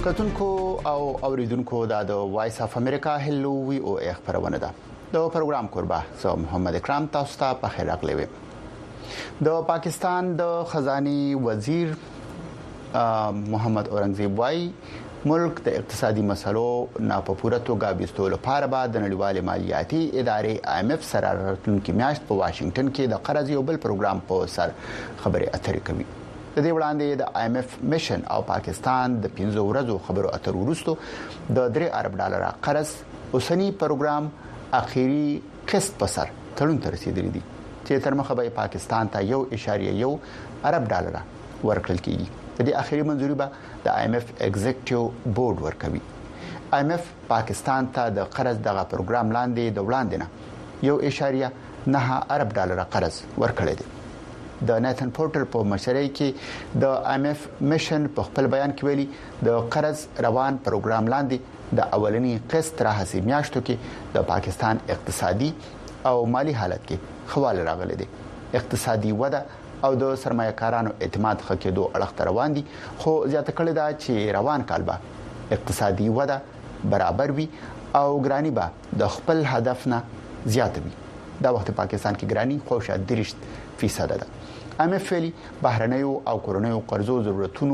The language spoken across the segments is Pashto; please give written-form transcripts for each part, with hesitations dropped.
کتونکو او اوریدونکو د وایس اف امریکا هلو وی او خبرونه ده د پروګرام قربا زه محمد اکرام تاسو ته په خیر راغلی د پاکستان د خزاني وزیر محمد اورنګزیب وای ملک د اقتصادي مسلو نه په پوره توګه بيستول لپاره بعد د نړیوال مالیاتي ادارې IMF سره راتلونکي میاشت په واشنگټن کې د قرض یو بل پروګرام په سر خبري اترې کوي د دې وړاندې د IMF میشن او پاکستان د 15 ورځو خبرو اترو وروسته د 3 ارب ډالر قرض اوسنی پروګرام اخیری قسط په سر تړون ته رسیدلی دي چې تر مخه به پاکستان ته 1.1 ارب ډالر ورکړل کیږي د دې اخیری منځوري به د IMF ایگزیکټیو بورډ ورکوي IMF پاکستان ته د قرض دغه پروګرام لاندې د وړاندې 1.9 ارب ډالر قرض ورکړل دي د ناتن پورټر په مشرۍ کې د IMF میشن په خپل بیان کې ویلي د قرض روان پروګرام لاندې د اولنی قسط راهسي میاشتو کې د پاکستان اقتصادي او مالی حالت کې خواله راغلي دي اقتصادي وده او د سرمایه‌کارانو اعتماد خکېدو اړخ روان دي خو زیاته کړی دا چې روان کال به اقتصادي وده برابر وي او ګرانی به د خپل هدف نه زیات وي دا وخت پاکستان کې ګرانی خوشا 30% ده IMF ویلي بهرنیو او کورنیو قرضو ضرورتونو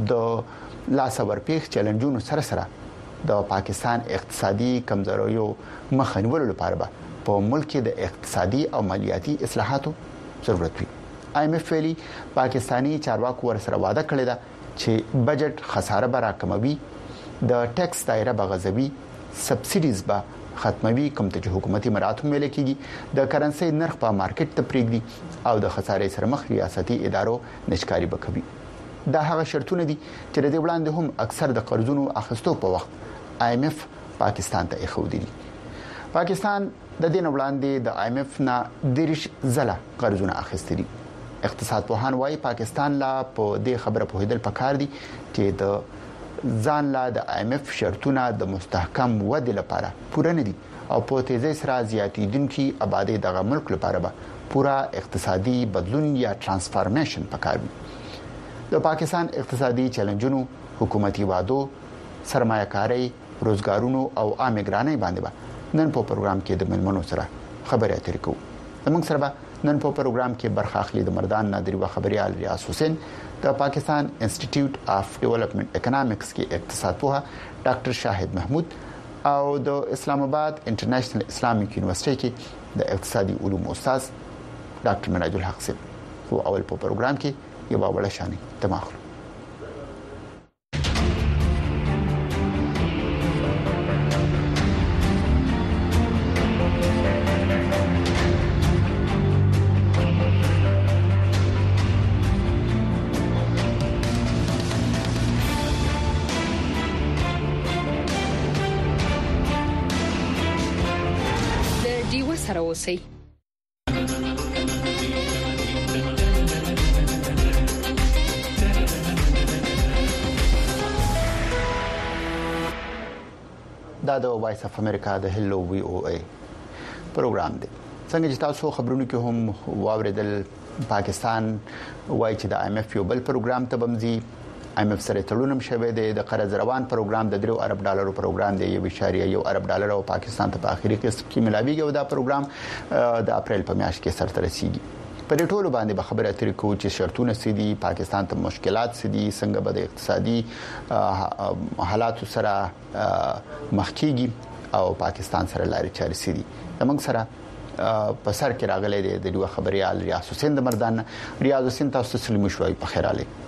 د لاس ورپیخ چیلنجونو سره سره د پاکستان اقتصادي کمزوریو مخنیولو لپاره په ملک کې د اقتصادي او مالیاتي اصلاحاتو ضرورت وي IMF ویلي پاکستانی چارواکو ورسره وعده کړې ده چې بجټ خساره به راکموي د ټیکس دایره بغځوي سبسیډیز به ختموي کوم ته حکومتي مراحت ملي کیږي د کرنسي نرخ په مارکیټ ته پریږدي او د خسارې سره مخ ریاستي ادارو نشکاري وکوي دا هغه شرطونه دي چې د دې وړاندې هم اکثر د قرضونو اخیستو په وخت IMF پاکستان ته اخودي پاکستان د دې وړاندې د IMF نه دیرش زله قرضونه اخیستي اقتصاد پوهان وايي پاکستان لا په دې خبره پوهیدل پکار دي چې د ځان لا د IMF شرطونه د مستحکم ودې لپاره پوره نه دي او په تیزی سره زیاتیدونکو آبادی دغه ملک لپاره به پورا اقتصادي بدلون یا ترانسفارمیشن پکار وي د پاکستان اقتصادي چیلنجونو حکومتي وادو سرمایه‌کاري روزګارونو او عامه ګرانۍ باندې به نن په پروګرام کې د ملمنو سره خبرې اترې کوو زموږ سره نن په پروګرام کې برخه اخلي د مردان نادری و خبريال ریاض حسین د پاکستان انسټیټیوټ اف ډیولپمنٹ اکونومکس کې اقتصاد پوها ډاکټر شاهد محمود او د اسلام آباد انټرنیشنل اسلامیک یونیورسيټي کې د اقتصادي علوم استاد ډاکټر مناج الحق صاحب او اول په پروګرام کې یو وړه شانې تماخلو سره اوسئ دا د وایس اف امریکا د هلو وی او ای پروګرام دی څنګه چې تاسو خبرونه کې هم واوریدل پاکستان وایي چې د IMF یو بل پروګرام ته بمزي IMF سره تړونم شوه د قرض روان پروګرام د 3 ارب ډالر پروګرام دی 1.1 ارب ډالر او پاکستان ته په اخیری قسط کې ملاويږي او دا پروګرام د اپریل په میاشت کې سره رسیدي په دې ټولو باندې به خبره اترې کوو چې شرطونه سدي پاکستان ته مشکلات سدي څنګه به د اقتصادي حالات سره مخ کیږي او پاکستان سره لارې چارې سدي زموږ سره په سر کې راغلي د دوه خبريال ریاض حسین د مردان ریاض حسین تاسو سلام شوي په خیر علي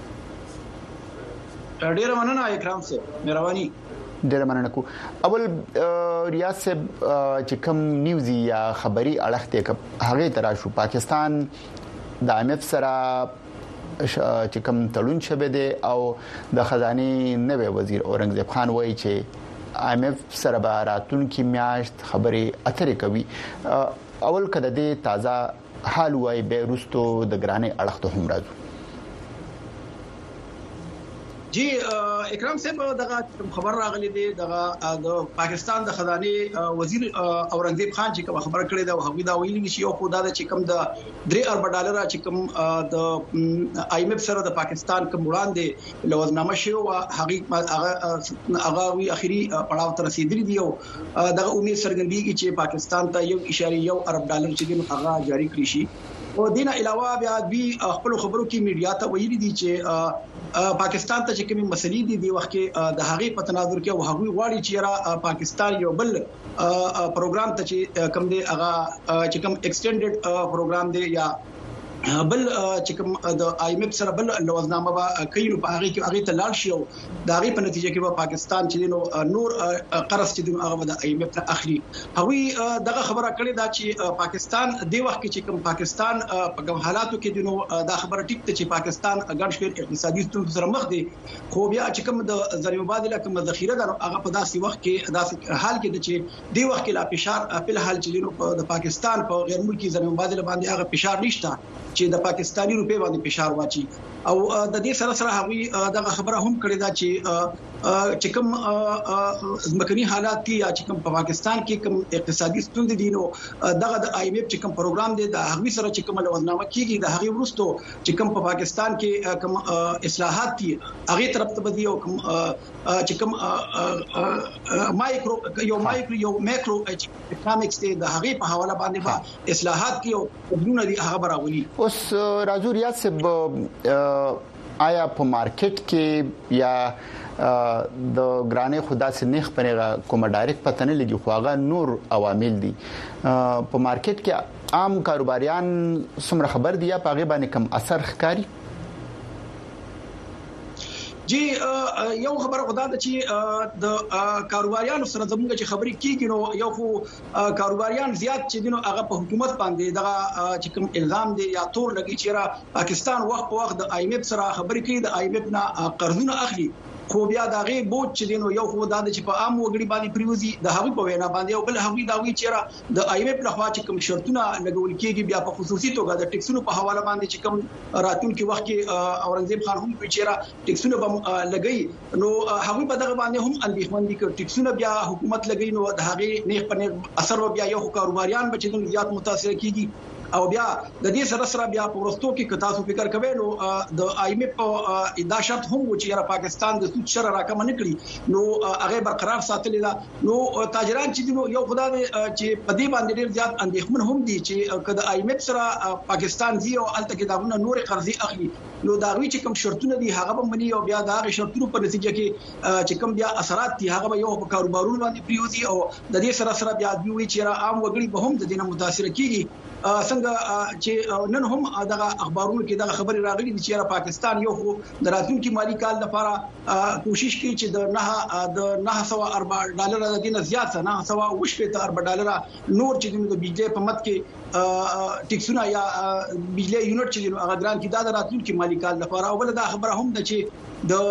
ډیر مننه اکرام صاحب مهرباني ډیر مننه کو اول ریاض صاحب چې کوم نیوزي یا خبري اړخ ته هغه تراشو پاکستان د IMF سره چې کوم تړون شوه دی او د خزاني نوې وزیر اورنګزیب خان وایي چې IMF سره به راتلونکي میاشت خبري اترې کوي اول کده د تازه حال وای بیروستو د ګرانې اړخ ته هم راځو جی اکرام صاحب دغه خبر راغلی دی د پاکستان د خزانه وزیر اورنګزیب خان چې کوم خبر کړی دا هغه دا ویلي نشي او خدای د چې کوم د 3 ارب ډالر چې کوم د آی ایم ایف سره د پاکستان کوم وړاندې لوزنامه شو او هغه وی اخیری پړاو ته رسیدلی دی او دغه امید سرګندېږي چې پاکستان ته 1.1 ارب ډالر چې هغه جاری کړی شي او دینه علاوه بیا د خپل خبرو کې میډیا ته ویلي دي چې پاکستان ته چې کومي مسلې دي د وخت کې د هغې په تناظر کې او هغه غواړي چې را پاکستان یو بل پروګرام ته چې کوم دی هغه چې کوم ایکسټینډډ پروګرام دی یا بل چې کوم د آی ایم ایف سره بل لوزنامه با کوي په هغه کې هغه ته لاړ شي او د هغه په نتیجه کې به پاکستان چې نور قرض چې هغه د آی ایم ایف ته اخلي هغه دغه خبره کړې دا چې پاکستان د وخت کې چې کوم پاکستان په کوم حالاتو کې دا خبره ټیک ته چې پاکستان ګڼ شمېر اقتصادي ستونزو سره مخ دي خو بیا چې کوم د زر مبادله کوم ذخیره ده هغه په داسې وخت کې داسې حال کې چې د وخت کې لا فشار په حال چې د پاکستان په غیر ملکی زر مبادله باندې هغه فشار نشته چې د پاکستانی روپے باندې فشار واچي او د دې سره سره هغه دغه خبره هم کړې ده چې کوم مکني حالات کې یا چې کوم په پاکستان کې کوم اقتصادي ستونزې دي نو دغه د آی ایم ایف چې کوم پروګرام دی د هغه سره چې کوم لوزنامه کېږي د هغه ورستو چې کوم په پاکستان کې کوم اصلاحات دي هغه طرف ته بدی او کوم چې کوم مایکرو یو میکرو اکونومکس دی د هغه په حواله باندې با اصلاحات کې او بدون دي هغه براولي اوس راجو ریاض صاحب آیا په مارکیټ کې یا د ګرانې خدا سي نخ پرغه کوم ډایرکټ پته نه لګي خو هغه نور عوامل دي په مارکیټ کې عام کاروباریان څومره خبر دي یا په هغه باندې کم اثر ښکاري جی یو خبره خدا د چې د کاروباریانو سره زموږ چې خبرې کیږي نو یو خو کاروباریان زیات چې دینو هغه په حکومت باندې دغه چې کوم الزام دی یا تور لګي چې را پاکستان وخت په وخت د آی ایم ایف سره خبرې کوي د آی ایم ایف نه قرضونه اخلي خو بیا دا غي بوج چې دینو یو خو دا چې په عام وګړي باندې پریوزي د هغوی په وینا باندې او بل هغوی دا وی چې را د آی ایم ایف لخوا چې کوم شرطونه لګول کېږي بیا په خصوصي توګه د ټیکسونو په حواله باندې چې کوم راتلونکي وخت کې اورنګزیب خان هم چې را ټیکسونه به لګي نو هغوی په دغه باندې هم اندېښمن دي چې ټیکسونه بیا حکومت لګي نو د هغه نیغ په نیغ اثر بیا یو کاروباریان به چې زیات متاثر کیږي او بیا د دې سره بیا په ورستو کې کتا سو فکر کوي نو د آی ایم ایف ادا شرط هم و چې را پاکستان د سود شر راکم نه کړی نو هغه برقرار ساتلی دا نو تاجران چې نو یو خدای چې په دې باندې ډیر زیات اندېښمن هم دي چې کله آی ایم ایف سره پاکستان زی او الته کې داونه نور قرضې اخلي نو دا وی چې کوم شرطونه دي هغه به مني او بیا دا شرطونو په نتیجه کې چې کوم بیا اثرات دي هغه به یو په کاروبارونو باندې پریوزي او د دې سره بیا دوی چې را عام وګړي به هم د دې نه متاثر کیږي څنګه چې نن هم دغه اخبارونو کې دغه خبري راغلي چې پاکستان یو خو د راتلونکي مالی کال لپاره کوشش کوي چې د 900 ارب ډالر د دینه زیات 900 ارب ډالر نور چې د بجلی په مت کې ټیکسونه یا بجلی یونټ چې هغه ګران کې د راتلونکي مالی کال لپاره او بل دا خبره هم ده چې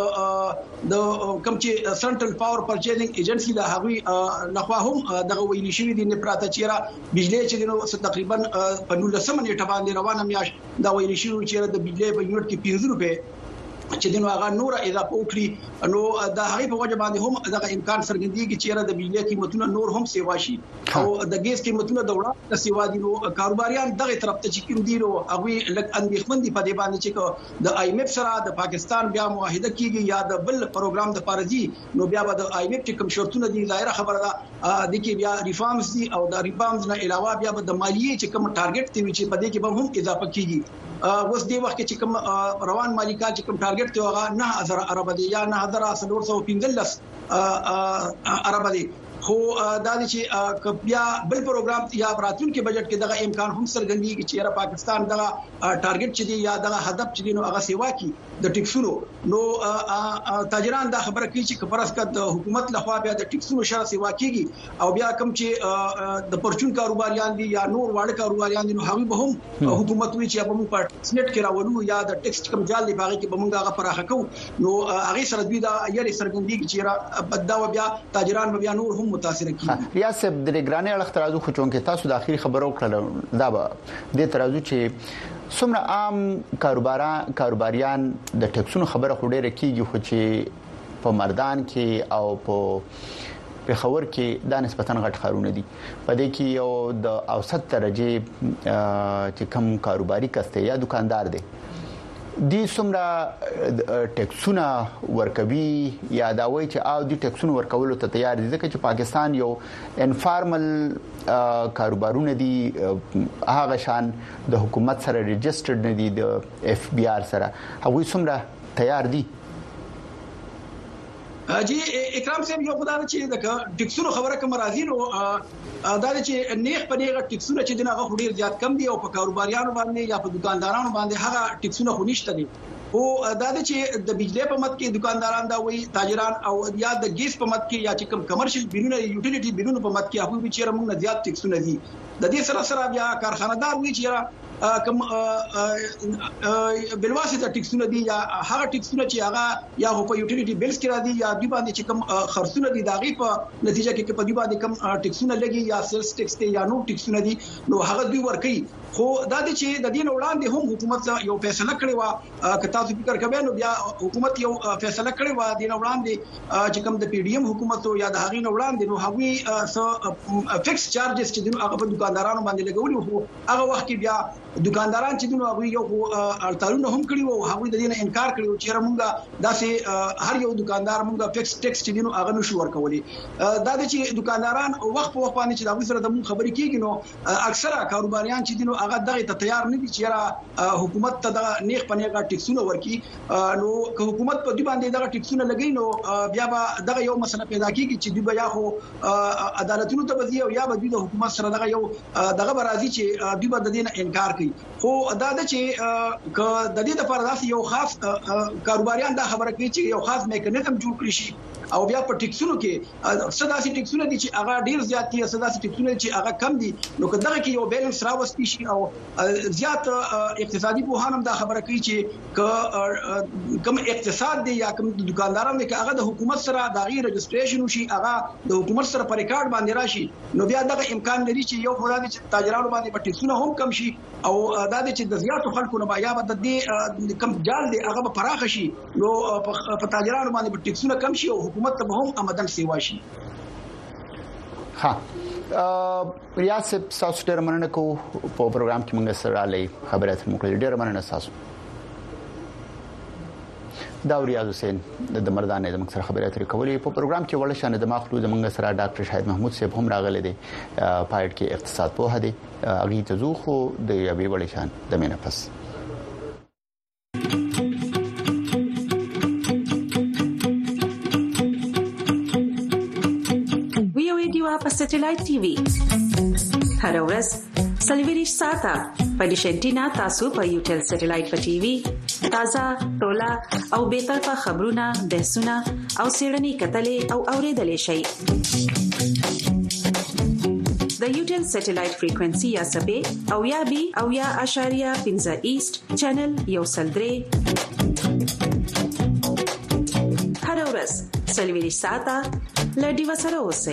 د کوم چې سنټرل پاور پرچیزینګ ایجنسی د هغوی لخوا هم دغه ویلي شوی دي نه پراته چیرې بجلی چې نو تقریبا په 19 نیټه باندې روانه میاش دا ویلي شوی چې د بجلی په یونټ کې 50 روپے چې دنو هغه نور اضافه وکړي نو د هغه په وجه باندې هم دغه امکان څرګندېږي چې د بجلی قیمتونه نور هم سیوا شي او د ګیس قیمتونه د وړاندې سیوا دي نو کاروباریان دغه طرف ته چې کوم دي نو هغه لږ اندېښمن دي په دې باندې چې د آی ایم ایف سره د پاکستان بیا معاهده کیږي یا د بل پروګرام د پارځي نو بیا د آی ایم ایف چې کوم شرطونه دي ظاهره خبره ده د کې بیا ریفارمز دي او د ریفارمز نه علاوه بیا د مالیې چې کوم ټارګټ دی چې په دې کې به هم اضافه کیږي اوس دی وخت چې کوم روان مالی کال چې کوم ټارګټ ته هغه 9000 ارب دی یا 9415 ارب دی خو دا چې بیا بل پروګرام یا راتلونکي بجټ کې دغه امکان هم څرګندېږي چې پاکستان دغه ټارګټ چې دی یا دغه هدف چې دی نو هغه سیوا کی د ټیکسونو نو تاجران دا خبره کوي چې فرض کړه د حکومت لخوا بیا د ټیکسونو شر سیوا کیږي او بیا کوم چې د پرچون کاروباریان دي یا نور واړه کاروباریان دي نو هغه به هم حکومت وی چې به موږ په سنټ کې راولو یا د ټیکس کم جال دی باغې کې به موږ هغه پراخه کوو نو هغه سره دوی دا یې څرګندېږي چې بددا بیا تاجران بیا نور هم متاثر کیږي ریاست د ګرانې اړه ترازو خو چونکه تاسو د اخیری خبرو کړل دا به د ترازو چې څومره عام کاروباریان د ټیکسونو خبره خوري کیږي خو چې په مردان کې او په خبر کې دا نسبتاً غټ خارونه دي په دې کې یو د اوسط درجه چې کم کاروباري کسته یا دکاندار دی دي څومره ټیکسونه ورکوي یا دا وایي چې او دي ټیکسونه ورکول ته تیار دي ځکه چې پاکستان یو انفارمل کاروبارونه دي هغه شان د حکومت سره ريجسترډ نه دي د اف بي آر سره هغه څومره تیار دي جی اکرام صاحب یو خدای چې د ټیکسونو خبره کوم راځي نو دا چې نیغ په نیغه ټیکسونه چې دغه ډیر زیات کم دي او په کاروباریانو باندې یا په دکاندارانو باندې هغه ټیکسونه خو نشته دي او دا چې د بجلی په مت کې دکانداران دا وایي تاجران او یا د ګیس په مت کې یا چې کوم کمرشل بلونه یوټیلیټي بلونه په مت کې هغه به چیرې موږ نه زیات ټیکسونه دي د دې سره بیا کارخانه‌دار وایي چې کوم بلواسطه ټیکسونه دي یا هغه ټیکسونه چې هغه یا په یوټیلیټي بیلز کې راځي یا د باندې چې کوم خرڅونه دي داغي په نتیجه کې په دې باندې کوم ټیکسونه لګي یا سیلز ټیکس ته یا نو ټیکسونه دي نو هغه دوی ورکي خو دا چې د دین وړاندې هم حکومت یو فیصله کړې و که تاسو فکر کوئ نو بیا حکومت یو فیصله کړې و دین وړاندې چې کوم د پی ډی ایم حکومت یا د هغې وړاندې نو هغه فکس چارجز چې دین هغه په دکاندارانو باندې لګولي وو هغه وخت کې بیا دکانداران چې دین هغه یو اړتالونه هم کړی وو هغه د دین انکار کړی و چې موږ داسې هر یو دکاندار موږ فکس ټیکس چې دین هغه نشو ورکولي دا چې دکانداران وخت په وخت باندې چې دا سره د موږ خبرې کیږي نو اکثره کاروباریان چې دین هغه دغه ته تیار نه دي چې حکومت ته د نیغ پنیغه ټیکسونه ورکي نو که حکومت په دې باندې دغه ټیکسونه لګي نو بیا به دغه یو مسله پیدا کیږي چې دوی بیا خو عدالتونو ته وځي او یا به د حکومت سره دغه یو دغه راځي چې دوی به د دې انکار کوي خو دا چې د دې لپاره داسې یو خاص کاروباریان دا خبره کوي چې یو خاص میکانیزم جوړ کړی شي او بیا په ټیکسونو کې صداسي ټیکسونه دي چې هغه ډیر زیات دي صداسي ټیکسونه چې هغه کم دي نو کله کې یو بیلانس راوستي شي او زیات اقتصادي بوهانم دا خبره کوي چې کوم اقتصاد دی یا کوم دکاندارانو کې هغه د حکومت سره د غیر رجستریشن شي هغه د حکومت سره په ریکارډ باندې راشي نو بیا دغه امکان لري چې یو خدای چې تاجرانو باندې په ټیکسونه هم کم شي او دا چې د زیاتو خلکو نه بیا به د دې کم جال دی هغه به پراخ شي نو په تاجرانو باندې په ټیکسونه کم شي او حکومت ته هم آمدن سیوا شي ها ریاض تاسو ډیر مننه کو په پروګرام کې موږ سره علي خبرات موږ ډیر مننه تاسو دا ریاض حسین د مردان د موږ سره خبرات کولې په پروګرام کې ول شان د مخلوق موږ سره ډاکټر شاهد محمود صاحب هم راغلي دي پایډ کې اقتصاد په هدي اغي تزوخو د یبي ول شان د مینه پس په سټلایټ ټي وي هر ورځ سلیویریش ساته په ډیشنټینا تاسو په یوټل سټلایټ په ټي وي تازه ټولا او به طرفه خبرونه بحثونه او سیړنی کتلې او اوریدلې شي د یوټل سټلایټ فریکوئنسي یا سبې او یا بي او یا اشاریه 15 ایست چینل یو سلدري هر ورځ سلیویریش ساته لډي وسره اوسئ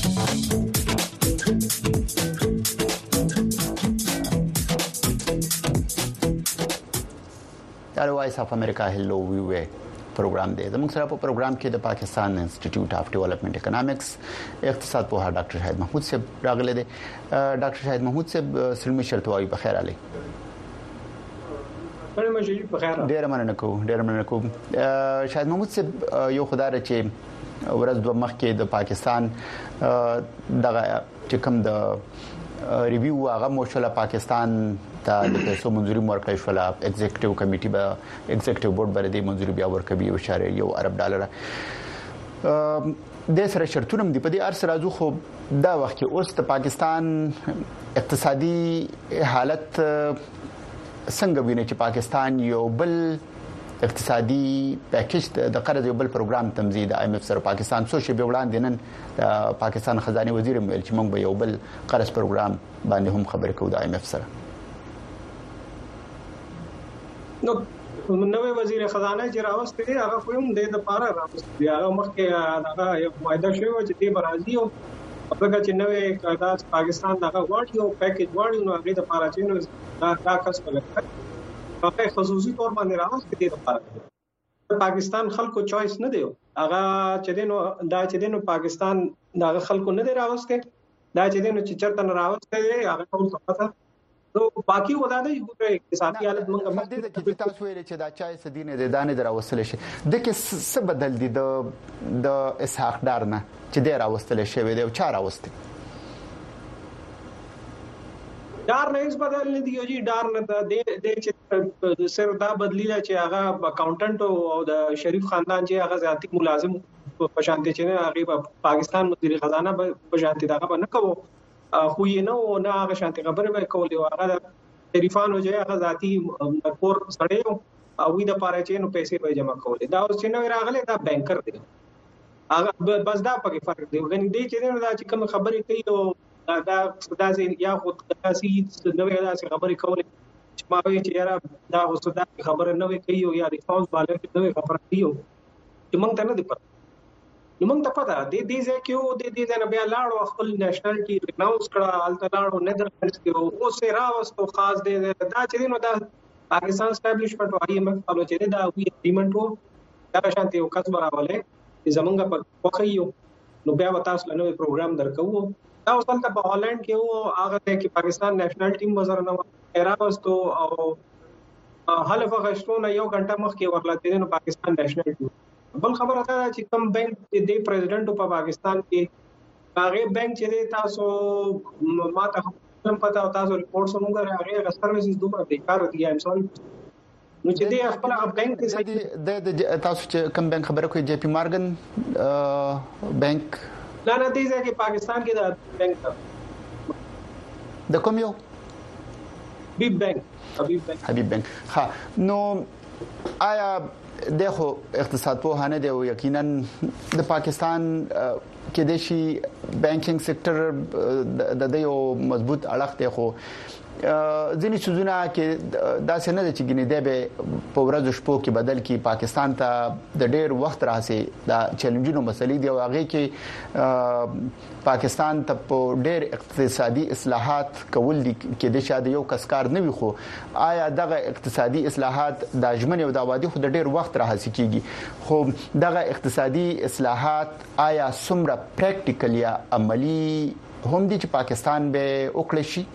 دا وایس اف امریکا هلو وی پروګرام دی زموږ سره په پروګرام کې د پاکستان انسټیټیوټ اف ډیولپمنٹ اکونومکس اقتصاد په ډاکټر شاهد محمود صاحب راغله دي ډاکټر شاهد محمود صاحب سلمی شرطوي په خیر علي ډیر مننه کوم شاهد محمود صاحب یو خدای چې ورځ دوه مخکې د پاکستان دغه چې کوم د ریویو هغه موشله پاکستان ته د پیسو منځوري ورکړی شو ایگزیکټیو کمیټي به ایگزیکټیو بورډ باندې منځوري بیا ورکوي $1 ارب د سره شرطونه دي په دې ارس راځو خو دا وخت کې اوس د پاکستان اقتصادي حالت څنګه ویني چې پاکستان یو بل اقتصادي پیکیج د قرض یو بل پروګرام تمزید IMF سره پاکستان سوشي به وړاندې نن پاکستان خزانه وزیر ویل چې موږ به یو بل قرض پروګرام باندې هم خبرې کوو د IMF سره نو نوې وزیر خزانه چې راوستي هغه کوم د لپاره راوستي هغه مخکې هغه یو فائدہ شوی چې دی برازي او هغه چې نوې قرارداد پاکستان دغه واټ یو پیکیج واړ نو هغه د لپاره چې نو دا کس په هغه خصوصي تور باندې راوځي د لپاره پاکستان خلکو چويس نه دی هغه چې دینو دا چې دینو پاکستان دغه خلکو نه دی راوځي دا چې دینو چې چرته نه راوځي هغه ټول څه نو باقي ودانه یو اقتصادي حالت موږ مخ دې تاسو ویل چې دا چای سدینه د دانې دراوستل شي د کې څه بدل دي د اسحاق ډار نه چې ډیر راوستل شي دی او چا راوستي ډار نه هیڅ بدل نه دی یو جی ډار نه د چې سر دا بدلی چې هغه اکاونټنټ او د شریف خاندان چې هغه ذاتی ملازم په شانتي چې هغه پاکستان مدیر خزانه په شانتي دا نه کوو خو یې نه هغه شانتي خبره به کولې هغه شریفانو چې هغه ذاتی کور سړیو او وی د پاره چې نو پیسې به جمع کولې دا اوس چې نو راغله دا بانکر دی هغه بس دا پکې فرق دی غني دی چې دا چې کوم خبرې کوي او دا داسې یا خود داسې نوې داسې خبرې کولې چې ما وی چې یاره دا اوس دا خبره نوې کوي او یا ریسپانس باندې نوې خبره کوي چې موږ ته نه دی پته نو موږ ته پته دې ځکه یو دې نه بیا لاړو خپل نېشنلټي ریناونس کړه الته لاړو نیدرلینډز کې او سه راوستو خاص دې دا چې نو دا پاکستان اسټابلیشمنت او IMF فالو چې دا وی اګریمنت وو دا شانتي او کس برابر چې زمونږ په وخیو نو بیا تاسو له نوې پروګرام درکو دا اوس تل په هالند کې وو هغه کې پاکستان نېشنل ټیم وزر نه راوستو او حلفه غشتونه یو غنټه مخکې ورلاته نو پاکستان نېشنل ټیم بل خبره ده چې کوم بانک د پریزیدنت په پاکستان کې هغه بانک چې تاسو ماته هم پتا او تاسو ریپورت سموږ هغه سرویسز دومره بیکار دي ایم سوري نو چې د خپل بانک د تاسو چې کوم بانک خبره کوي جی پی مارګن بانک نه دي چې پاکستان کې د بانک د کوم یو حبیب بانک ها نو آیا دغه اقتصاد په هانه دی او یقینا د پاکستان کې د شي بانکینګ سېکټر د یو مضبوط اړخ دی خو ځینې سوزونه کې دا څنګه د چګنې دی به په ورځو شپو کې بدل کی پاکستان ته د ډېر وخت راځي دا چیلنجونو مسلې دی او هغه کې پاکستان ته په ډېر اقتصادي اصلاحات کول دي کې د شاده یو کسکار نه وي خو آیا دغه اقتصادي اصلاحات د ژمن او د وادي خو د ډېر وخت راځي کیږي خو دغه اقتصادي اصلاحات آیا څومره پریکټیکل یا عملی هم دي چې پاکستان به وکړي شي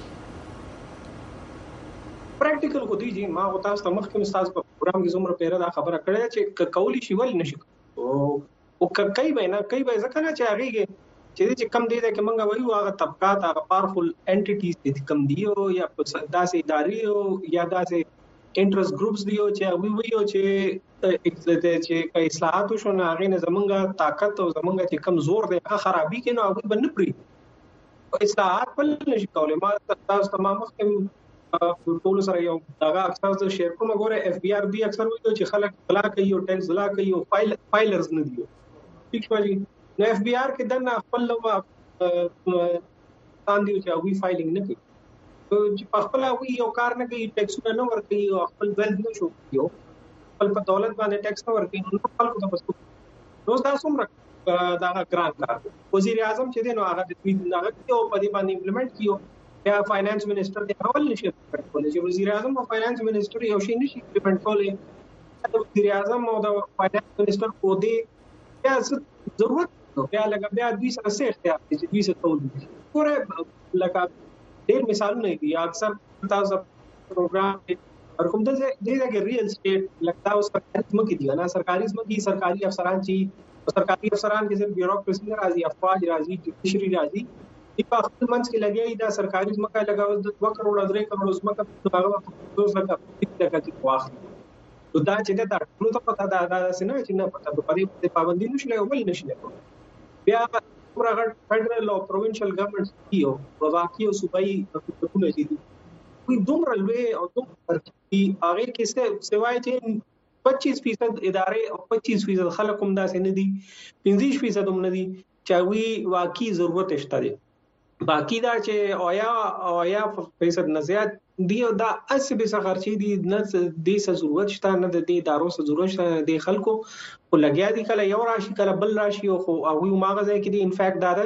پریکټیکل خو دی جی ما او تاسو مخکې مستاز په پروګرام کې زموږ پیره دا خبره کړې چې کولی شي ول نشي او کوي به ځکه نه چې هغه چې کم دی چې موږ وایو هغه طبقات هغه پاورفل انټیټیز دي کم دی او یا داسې ادارې او یا داسې انټرست ګروپس دی چې وایو چې اصلاحات شو نه هغه نه زمونږه طاقت او زمونږه چې کم زور دی هغه خرابي کې نو هغه بنه پری اصلاحات بل نشي کولای ما تاسو تمام مخکې ټول سره یو دا اکثر د شیر کوم غوړه اف بي ار بي اکثر وایي چې خلک بلا کوي او ټیکس بلا کوي او فایلرز نه دي ٹھیک دی نو اف بي ار کې دنه خپل لو باندې چې وی فایلینګ نه کوي چې په خپل وی یو کار نه کوي ټیکس نه ورکوي او خپل ویلث نه شو یو خپل په دولت باندې ټیکس نه ورکوي نو خلکو ته بس نو دا څومره دا ګران کار وزیر اعظم چې دی نو هغه د دې هغه په دې باندې امپلیمنٹ کیو یا فاینانس منسٹر د اول نشي کولای چې وزیر اعظم او فاینانس منسٹر یو شي نشي امپلیمنٹ کولای د وزیر اعظم او د فاینانس منسٹر کو دی یا ضرورت بیا لګا بیا دوی سره څه اختیار دي چې دوی څه کوي ګوره لکه ډېر مثالونه دي اکثر تاسو پروګرام ورکوم د دې کې ریل اسټیټ لکه اوس سرکاري مګي دي نه سرکاري مګي سرکاري افسران چې سرکاري افسران کې صرف بیوروکراسي نه راځي افواج راځي جوډیشري راځي په خپل منځ کې لګي دا سرکاري ځمکه لګاو د 2 کروڑ 3 کروڑ ځمکه هغه 2 لکه چې واخلي نو دا چې دا ټول ته پتا دا سينه چې نه پتا په دې پابندي نشي ول نشي بیا پرغه فدرال او پروینشل ګورنمنټ کیو په واقعي او صوبایي حکومتونه دي کوئی دومره لوی او دومره هغه کې سوای چې 25% ادارې او 25% خلک هم داسې نه دي 15% هم نه دي چې وی واقعي ضرورت شته دي باقی دا چې اویا فیصد نه زیات دی دا اسې به خرچي دي نه د څه ضرورت شته نه د دې ادارو څه ضرورت شته د خلکو خو لګیا دي کله یو راشي کله بل راشي او هغه ماغزه کې دي ان فیکټ دا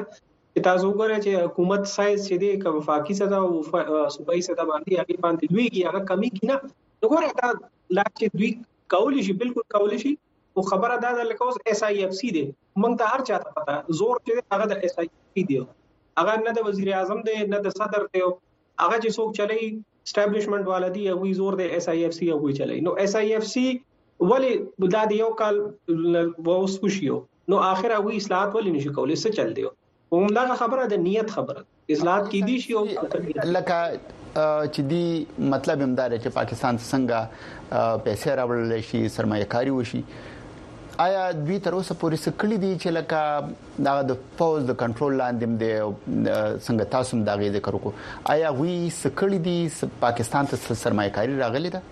تاسو وګورئ چې حکومت سایز چې دی که وفاقي سطح او صوبایي سطح باندې هغه باندې لویږي هغه کمی کی نه وګورئ دا لا چې دوی کول شي بالکل کول شي او خبره دا ده لکه اوس اس ای اف سی دی موږ ته هر چاته پتا زور چې هغه د اس ای اف سی دی هغه نه د وزیر اعظم دی نه د صدر دی هغه چې څوک چلای اسټابلیشمنت والا دی او زور د اس ای اف سی او چلای نو اس ای اف سی ولی د یو کال ووس کوشیو نو اخر هغه اصلاحات ولی نشي کولای څه چل دی همدغه خبره د نیت خبره اصلاحات کې دي شي او لکه چې دی مطلب همدار چې پاکستان څنګه پیسې راوړل شي سرمایه‌کاري وشي آیا دوی تر اوسه پورې سکړی دي چې لکه د فوز د کنټرول لاندې د څنګه تاسو د غي ذکر وکړو آیا وی سکړی دي پاکستان ته سرمایه‌کاري راغلي ده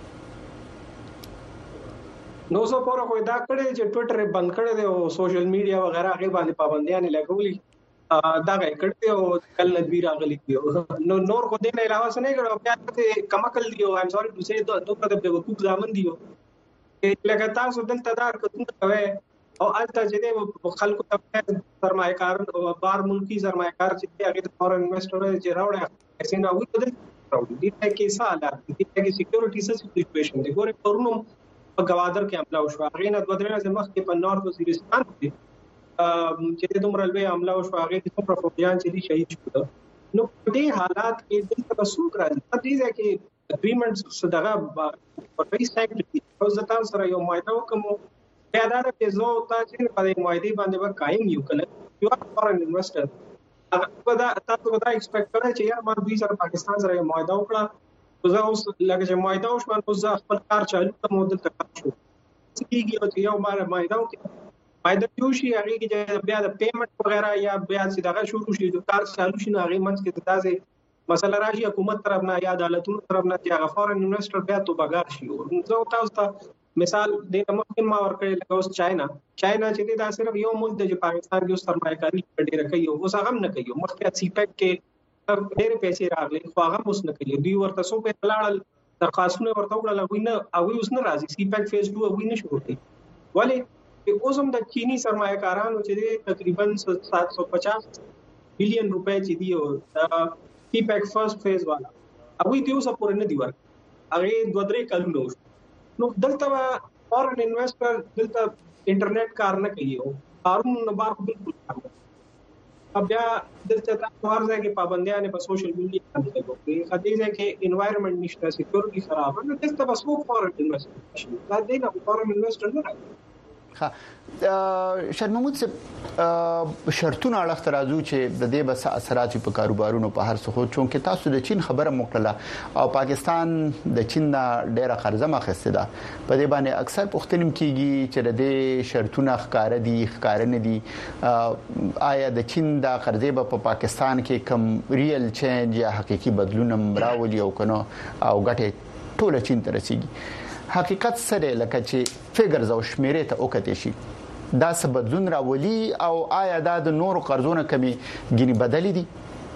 نو زه پوره خو دا کړی چې ټوئیټر بند کړی دی او سوشل میډیا وغیرہ هغه باندې پابندیاں لګولې دا کړي او کل ندوی راغلي دی نو نور کو دین علاوه څه نه کړو بیا ته کمکل دی ایم سوري ټو سي دوه د وقوف ځامن دی لکه تاسو دلته دار کوم کوي او الته چې خلکو ته سرمایه‌کار او بار ملکی سرمایه‌کار چې هغه د فورن انویسټر چې راوړي پیسې نه وي د راوړي دي کې څه حالات دي چې سکیورټي سچويشن دی ګوره پرونو په گوادر کې حمله وشو هغه نه دوه درې ځله مخکې په نارث وزیرستان کې چې دومره لوی حمله وشو هغه د څومره فوجیان چې شهید شول نو په دې حالات کې د تبسوک راځي په دې ځکه چې اګریمنټس صدغه په سایت کې او زتا سره یو معاهده کوم بیا دا چې زه تاسو په دې معاهده باندې به قائم یو کله یو فورن انویسټر هغه دا تاسو دا ایکسپیکټ کړئ چې یار ما دوی سره پاکستان سره یو معاهده وکړه زه اوس لکه چې معاهده وشو نو زه خپل کار چالو کوم دلته کار شو کیږي او یو بار معاهده وکړه فائدہ یو شي هغه کې بیا د پیمنٹ وغیرہ یا بیا چې دغه شروع شي د کار چالو شي نو هغه منځ کې تاسو مسله راشي حکومت طرف نه یا عدالتونو طرف نه چې هغه فورن انویسټر بیا تو بغیر شي او زه تاسو ته مثال د مخکې ما ورکړل لکه اوس چاینا چې دا صرف یو ملک دی چې پاکستان کې سرمایه‌کاري ډېر کوي او اوس هغه نه کوي مخکې سی پیک کې ډېر پیسې راغلي خو هغه اوس نه کوي دوی ورته سو په لاړل درخواستونه ورته وکړل وینه او اوس نه راځي سی پیک فیز 2 وینه شروع کړي ولی اوس هم د چینی سرمایه‌کارانو چې تقریبا 750 بلین روپے چې دی او سی پیک فرست فیز والا هغه ته اوس پورې نه دی ورک هغه 2-3 کلونه نو دلته فورن انویسټر دلته انټرنیټ کار نه کوي او کارونه بار بالکل کار بیا دلته تاسو ورځي کې پابندیاں په سوشل میډیا باندې کوي خدای کې انوایرنمنت نشته سکیورټي خراب نو دلته بس وو فورن انویسټر دا دی نه فورن انویسټر نه شر محمود صاحب شرطونه اړه ترازو چې د دې بس اثرات په کاروبارونو په هر څه خو چونکه تاسو د چین خبره مکړه او پاکستان د چین ډیره قرضه مخسته ده په دې باندې اکثر پوښتنه کیږي چې د دې شرطونه ښکار نه دي آیا د چین د قرضې په پاکستان کې کم ریل چینج یا حقيقي بدلون راولي او کنه او ګټه ټول چین ته رسیږي حقیقت سره لکه چې فګرز او شمیرې ته اوکته شي دا څه بدلون راولي او آیا دا د نورو قرضونو کمی غني بدلی دي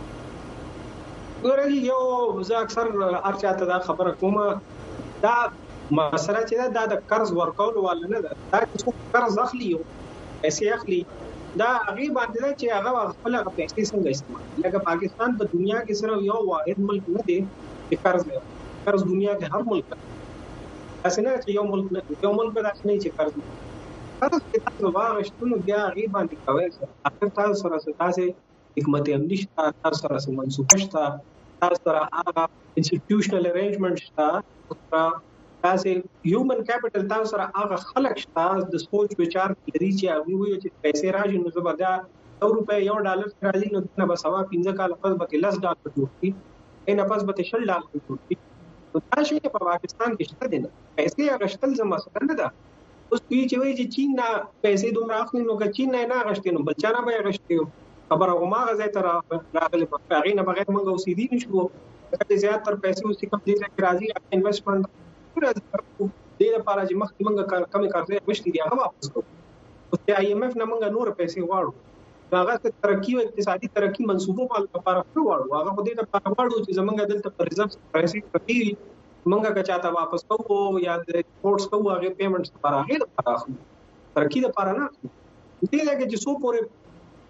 ګورې یو زه اکثر ارچاته دا خبره کوم دا مسله چې دا د قرض ورکول ول نه ده دا چې قرض اخلي او پیسې اخلي دا هغه باندې چې هغه خپل پیسې څنګه استعمال لکه پاکستان په دنیا کې صرف یو واحد ملک نه دی چې قرض دنیا کې هر ملک اسنه چې یو ملک به داسې نه چې قرض کې تاسو واغښتونو بیا غي باندې کوي اخر تاسو سره تاسو حکمت عملی شته تاسو سره منسوبه شته تاسو سره هغه انسټیټیوشنل ارینجمنټ شته تاسو هیومن کیپټل تاسو سره هغه خلک شته د سوچ ਵਿਚਾਰ لري چې هغه وایي چې پیسې راځي نو زبدا $100 $1 راځي نو نه به سوا 15 کال پس به $10 جوړي نه پس به $10 جوړي دا شی په پاکستان کې شته دي پیسې غشتل زما سره نه ده اوس چې وایي چې چین نه پیسې دومره اخلي نو که چین نه غشتي نو بلچانه به غشتي خبره غوما غځي تر راغلي په هغه نه بغیر موږ اوسېدي نشو چې زیات تر پیسې اوسې کوم دي چې راځي انویسټمنټ دې لپاره چې مخکې موږ کمی کارځي وشتي دي هغه واپس کوو او چې آی ایم ایف نه موږ نور پیسې واړو هغه ترقی او اقتصادي ترقی منصوبو لپاره واړو هغه په دې لپاره واړو چې زمونږ دلته پر ریزرቭ پیسې پټي منګه که چاته واپس کوو یا د ایکسپورټس کوو هغه پیمنټس لپاره هغه لپاره ترقی لپاره نه دې لکه چې سو پورې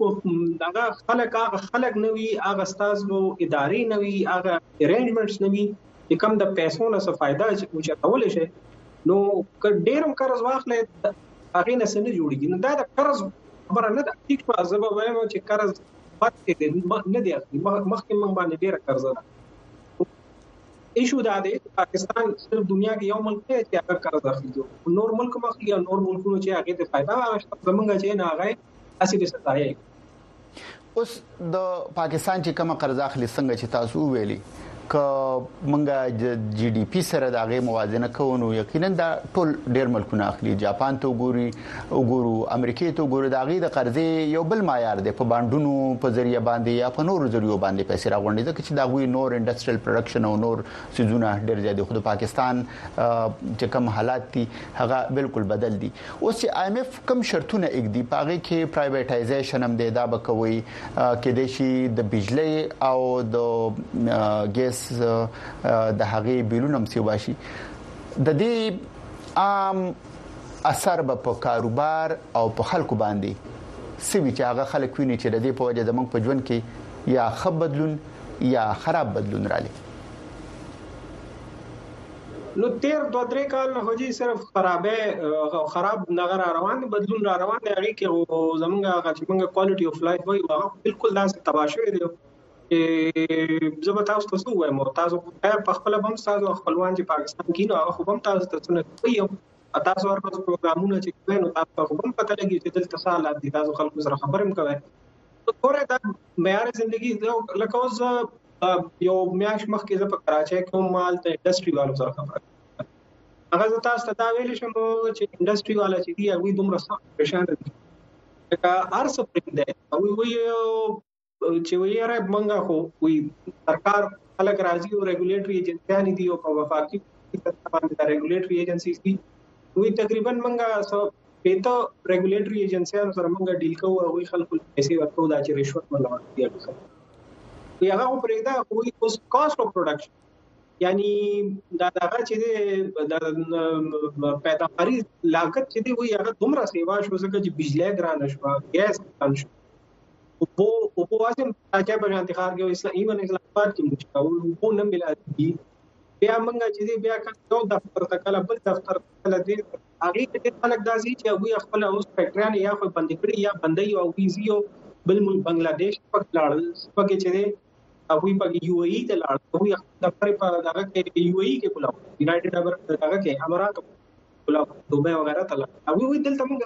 دغه خلک نوي هغه استازو ادارې نوي هغه ارینجمنټس نوي کوم د پیسو نه څه فائدہ چې تول شي نو ډیرم قرض واخلې هغه نه سن جوړیږي نو دا د قرض خبره نه ده ټیک په ځبه وایم چې قرض پاتې دي نه دی مخکې موږ باندې ډیر قرض ده ایشو دا دی پاکستان صرف دنیا کې یو ملک دی چې هغه قرض اخلي نور ملک مخکې یا نور ملکونو چې هغه ته فائدہ واغشت زمونږ چې نه هغه اسی به ستایي اوس د پاکستان چې کوم قرض اخلي څنګه چې تاسو ویلي ک منګه جی ډی پی سره د هغه موازنه کوو یقینا دا ټول ډیر ملکونه اخلي جاپان ته وګورو امریکا ته وګورو د هغه د قرضې یو بل معیار دی په باندونو په ذریعہ باندې یا په نورو ذریعہ باندې پیسې راغونډي ځکه چې دا غوي نور انډستریال پروډکشن او نور سيزونه ډیر زیات خو د پاکستان چې کوم حالات دي هغه بالکل بدل دي اوس چې ایم اف کوم شرطونه اګدي پاغه کې پرایویټایزیشن هم دی دا بکوي کې د شي د بجلی او د ګیس د هغه بیلونم سی واشي د دې عام اثر په کاروبار او په خلکو باندې سوي چې هغه خلک ویني چې د دې په وجه زمونږ په ژوند کې یا خراب بدلون یا خراب بدلون راځي نو 13 کال نه هوجي صرف خراب نغره روان بدلون را روان دی هغه کې زمونږ هغه چې موږ کوالټي اف لایف وایو هغه بالکل داسې تباشوي دی زه تاسو ته وایم تاسو په خپل هم تاسو خپلوان چې پاکستان کې نو هغه هم تاسو ته څنګه کوي تاسو ورته پروګرامونه چې کوي نو تاسو هم پته لګي چې دلته سوالات دي تاسو خلکو سره خبرم کوي نو ګوره دا معیار ژوندۍ لکه اوس یو میاش مخکې زه په کراچۍ کې مال ته انډستری والو سره خبره هغه تاسو ته دا ویل شم چې انډستری والا چې دی هغه دومره سخت پریشان دي لکه ارس پرې دی او چې ویره منګه خو وي سرکار الګ راځي او ریګولیټری ایجنسیانی دي او په وفاقي باندې د ریګولیټری ایجنسیز دي وي تقریبا منګه سو پېته ریګولیټری ایجنسیانو سره منګه ډیل کوو او خلکو پیسې ورکو دا چې رشوت ملوي دي هغه پرې دا کوئی اوس کاست اف پروډکشن یعنی دا هغه چې د پیداواري لاګت چې دی وي هغه دومره سیوا شو ځکه چې بجلی ګران شو ګیس ګران شو او په واسه راځي په انتخاب کې ایون اسلام آباد کې مشکل او نه ملاتي بیا موږ چې بیا یو دفتر ته کله بل دفتر کله دې هغه کې خلک داسي چې هغه خپل اوس فیکټریان یا خو بندي کړی یا بندي او ویزیو بل ملک بنگلاديش په لاړ سپکه چې هغه په یو ای ته لاړ هغه دفتر په دغه کې یو ای کې کولاو یونایټډ عرب دغه کې امارات کولاو دوبه وغیرہ ته لاړ هغه وی دلته موږ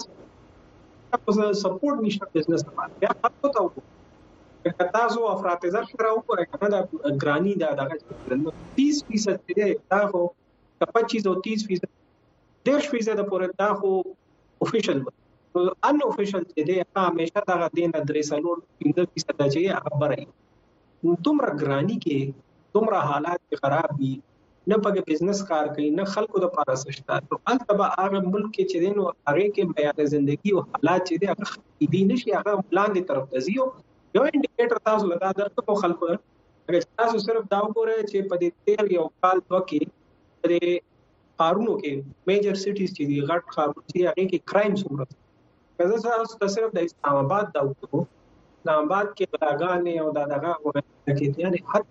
سپورټ نشته بزنس لپاره یا تاسو ته وکړه تاسو افراط زر سره وکړئ کنه دا ګرانی دا دغه 30% دې دا خو 25 او 30% 10% پورې دا خو افیشل ان افیشل دې همیشه دا دین درې سالو 15% چې خبره تومره ګرانی کې تومره حالات خراب دي نه پګه بزنس کار کوي نه خلکو د پاره سشتا نو البته هغه ملک کې چې دین او هغه کې معیار ژوندۍ او حالات چې دي هغه دي نشي هغه پلان دي طرف ته زیو یو انډیکیټر تاسو لدا درته خلکو اگر تاسو صرف دا وګورئ چې په دې 13 یو کال وکي د قارونو کې میجر سټیز چې دي غټ خارونه چې هغه کې کرایم څومره کله تاسو صرف د اسلام آباد دا وګورئ اسلام آباد کې بلاګانې او دغه کې یعنی حد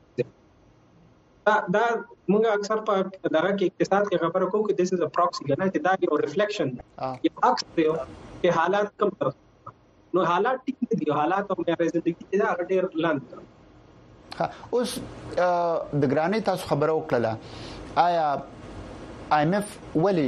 دا موږ اکثر په دغه کې اقتصاد کې خبره کوو چې this is a proxy کنه چې دا یو ریفلیکشن دی عکس دی چې حالات کم طرف نو حالات ټیک دي حالات او معیار ژوندۍ دا ډېر لاندې اوس د ګرانې تاسو خبره وکړه آیا ایم اف ولی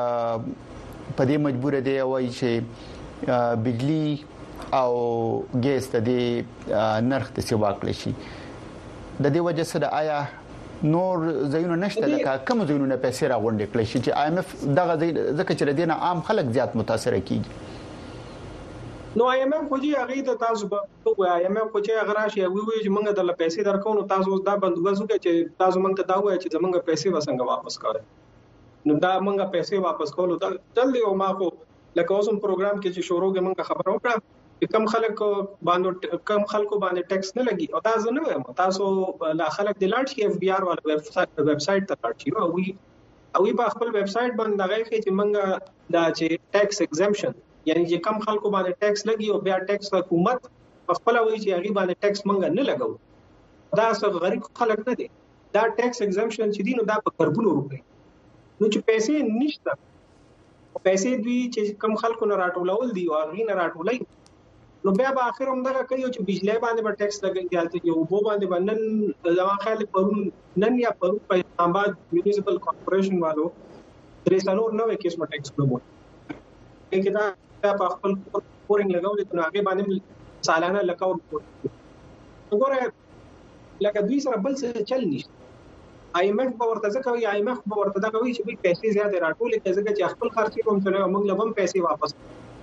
په دې مجبور دی وایي چې بجلی او ګیس د نرخ ته سیوا کړی شي د دې وجه سره آیا نور زینو نشته لکه کوم زینو پیسې راغونډې کړی شي چې ایم اف دغه ځکه چې دینه عام خلک زیات متاثر کیږي نو ایم اف کوجی هغه ته تاسو به ایم اف کوجی هغه راشي وی چې موږ د پیسې درکو نو تاسو دا بندوبست وکړئ چې تاسو موږ ته دا وایي چې زموږ پیسې وسنګ واپس کړئ نو دا موږ پیسې واپس کولو دا جلدی او ما کو لکه اوسم پروګرام کې چې شروع کې موږ خبرو وکړه کم خلکو باندې ټیکس نه لګي او دا زنه وایم تاسو لا خلک د لاټ کې اف بي ار والا ویب سټ ته لاټ شي او په خپل ویب سټ باندې دغه چې موږ دا چې ټیکس ایگزمپشن یعنی چې کم خلکو باندې ټیکس لګي او بیا ټیکس حکومت خپل وایي چې هغه باندې ټیکس مونږ نه لګاو. دا څه غریب خلک نه دي. دا ټیکس ایگزمپشن چې دي نو دا په کربونو روپی. نو چې پیسې نشته، پیسې دوی چې کم خلکو نه راټولول دي او هغه نه راټولای، نو بیا به اخر هم دا کوي چې بجلی باندې به ټیکس لګي، دلته یو بو باندې باندې زما خیال پرون نن یا پرون په اسلام آباد میونسپل کارپوریشن والو 309 قسمه ټیکس کوي. کې دا په خپل پورینګ لګول ته هغه باندې سالانه لکاو. وګوره لکه دوی سره بل څه چل نشته. IMF په ورته ځکه وي، IMF په ورته دا کوي چې پیسې زیات راټولې کړي ځکه چې خپل خرچې کوم څه موږ لبم پیسې واپس.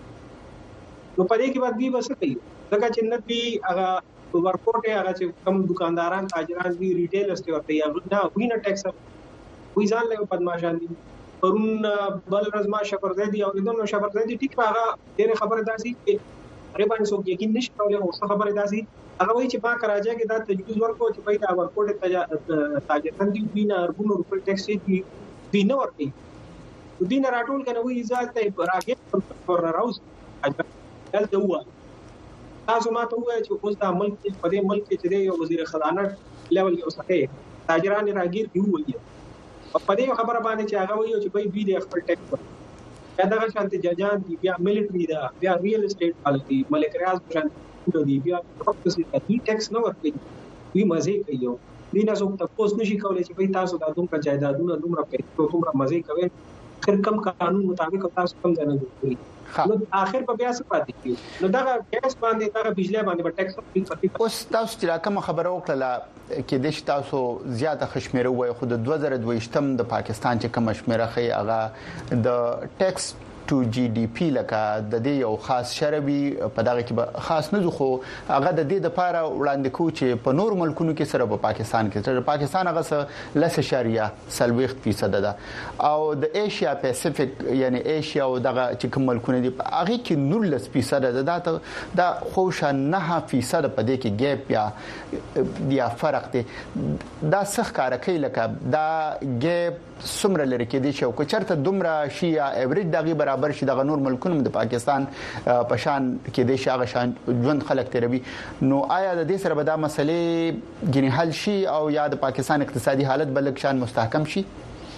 نو په دې کې بعد دوی بس کوي ځکه چې نه دوی هغه ورکوټ هغه چې کم دکانداران تاجران دي ریټیلرز ته ورته یا نه ټیکس وي ځان له بدمعشان دي. پرون بل رزما شفرزادي او دنو شفرزادي ټیک هغه ډېر خبره داسي چې ری باندې څوک یقین نشي کولای او خبره داسي هغه وایي چې په کراچۍ کې دا تجویز ورکو چې په دا ورکوټ تاجران دي بنا ارګونو روپے ټیکس دي نه ورکي. دوی نه راټول کنه وی ځات ته راګه پر راوس دلته وو. تاسو ما ته وایي چې اوس دا ملک په دې ملک کې چې یو وزیر خزانه لیول یو څه تاجران راګیر دی وایي په دې خبره باندې چې هغه وایي چې په دې د خپل ټیکس دا دغه شانتي ججان دي، بیا ملټری دا، بیا ریل اسټیټ پالیسی، ملک ریاض شانتي دي، بیا پروفیسي دي ټیکس نه ورکوي. دوی مزه کوي. دوی نه څوک تاسو نشي کولای چې تاسو دا دومره جایدادونه دومره پیسې دومره مزه کوي. خیر کم قانون مطابق تاسو کم ځای نه کوي. نو اخر په بیا څه پاتې کیږي. نو دا ګیس باندې دا بجلی باندې ټیکس پاتې. اوس تاسو چې کوم خبره وکړه کې د تاسو زیاته خشمېره وای خو د 2022م د پاکستان چې کوم شمیره خي هغه د ټیکس to GDP لکه د دې یو خاص شربي په دغه کې خاص نه خو هغه د دې لپاره وړاندې کو چې په نور ملکونو کې سره په پاکستان کې سره پاکستان هغه لس شریعه 30% ده او د ایشیا پیسفیک یعنی ایشیا او دغه چې کوم ملکونه دي هغه کې 19% ده دا خوشا 9% په دې کې ګیپ یا فرق دی. دا څه کار کوي لکه دا ګیپ څومره لري کې دي چې او چرته دومره شي یا ایوریج دغه برابر شي د نور ملکونو د پاکستان په شان کې د شاغه شان ژوند خلک تیروي. نو آیا د دې سره به دا مسلې ګنې حل شي او یا د پاکستان اقتصادي حالت بلک شان مستحکم شي؟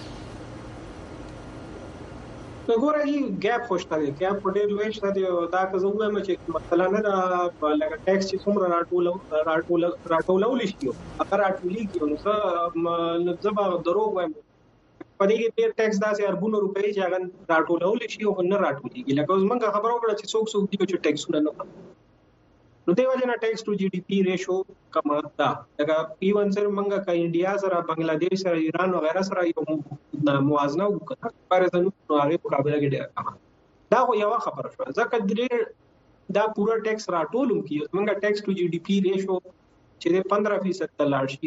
وګوره یي ګیپ خوشته دی، ګیپ په ډېر لوی شته دی. دا که زه وایم چې مثلا نه لکه ټیکس چې څومره راټولول شي اگر راټولېږي نو څه زبا دروغ وایم په دې کې ډېر ټیکس داسې اربونو روپۍ چې هغه راټولول شي او نه راټولېږي. لکه اوس موږ خبرو کړه چې څوک دي چې ټیکسونه نه ورکوي. نو دی وجه نه ټیکس ټو GDP ریشو کم ده. لکه ایون سره موږ کا انډیا سره بنگلاديش سره ایران وغیرہ سره یو موازنه وکړه پر ځنو هغه مقابله کې ډېر کم. دا خو یو خبره شو ځکه ډېر دا پورا ټیکس راټولم کیږي. موږ ټیکس ټو GDP ریشو چې 15% تلل شي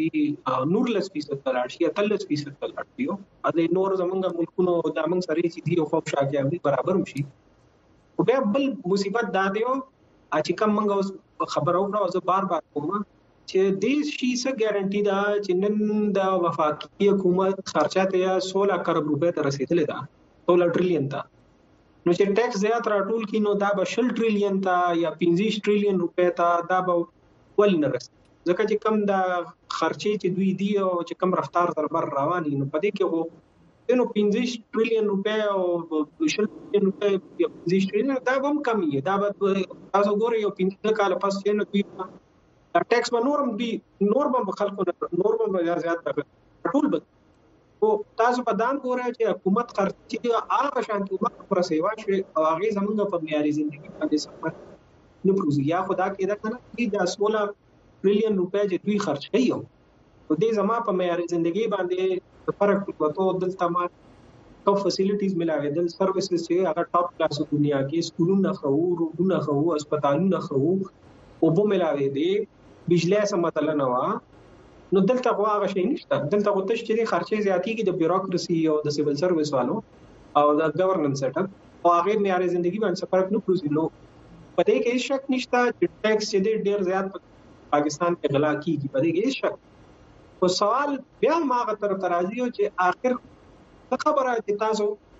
19% تلل شي 13% تلل شي او د نور زمونږ ملکونو د موږ سره چې دی خو شاګردي برابر شي. او بیا بل مصیبت دا دی چې کوم موږ خبرو کړو زه بار کوم چې د شي څه ګارانټي دا چې نن د وفاقي حکومت خرچات یا 16 کروڑ روپے ته رسیدلې ده 16 ټریلیون ته. نو چې ټیکس زیات راټول کینو دا به 10 ټریلیون ته یا 15 ټریلیون روپے ته دا به ول نه رسي ځکه چې کم د خرچې چې دوی دی او چې کم رفتار سره بر رواني. نو په دې کې وو نو 15 ټریلیون روپے او 10 ټریلیون روپے یا 15 ټریلیون دا هم کمی دی. دا به تاسو ګورئ یو 15 کال پس نو دوی ټیکس به نورم خلکو نورم زیات ټول به او تاسو په دان ګورئ چې حکومت خرچې هغه شان حکومت پر سیوا شي او هغه زمونږ په معیاري ژوند باندې سفر نه پروزي یا خدا کې دا کنه چې د 16 ټریلیون روپے چې دوی خرچ کوي او دې زما په معیاري ژوندۍ باندې فرق وکړو. دلته ما ټاپ فیسیلیټیز ملاوي دل سرویسز چې هغه ټاپ کلاس دنیا کې سکولونه خو روډونه خو هسپتالونه خو او بو ملاوي دي بجلی سم مثلا نو نو دلته خو هغه شي نشته. دلته خو تش چې خرچې زیاتی د بیوروکراسي او د سیول سرویس والو او د گورننس سیټ اپ او هغه معیاري ژوندۍ باندې فرق نه پروزي. نو په دې کې شک نشته چې ټیکس چې ډېر زیات پاکستان کې غلا کیږي په دې کې شک. او سوال بیا ما غتر ترازی او چې آخر خبره چې تاسو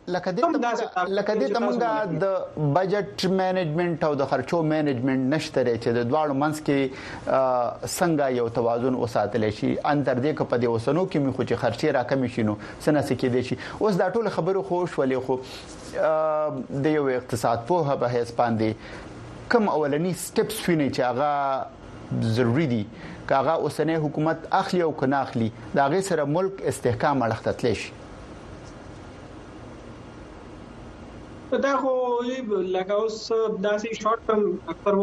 لکه دې تمنګ د بجټ مینجمنت او د خرچو مینجمنت نشته چې د دواړو منځ کې څنګه یو توازن وساتل شي ان تر دې په دې وسنو کې مخ چې خرچي راکم شینو سنه سکه دي شي اوس دا ټول خبرو خوش ولې خو د یو اقتصاد په هغه هیڅ باندې کوم اولنی سټپس ویني چې هغه ضروری دي کاغه اوسنه حکومت اخلي او کنه اخلي دا غي سره ملک استحکام اړخت تل شي دا خو لکه اوس داسې شارټ ټرم اکثر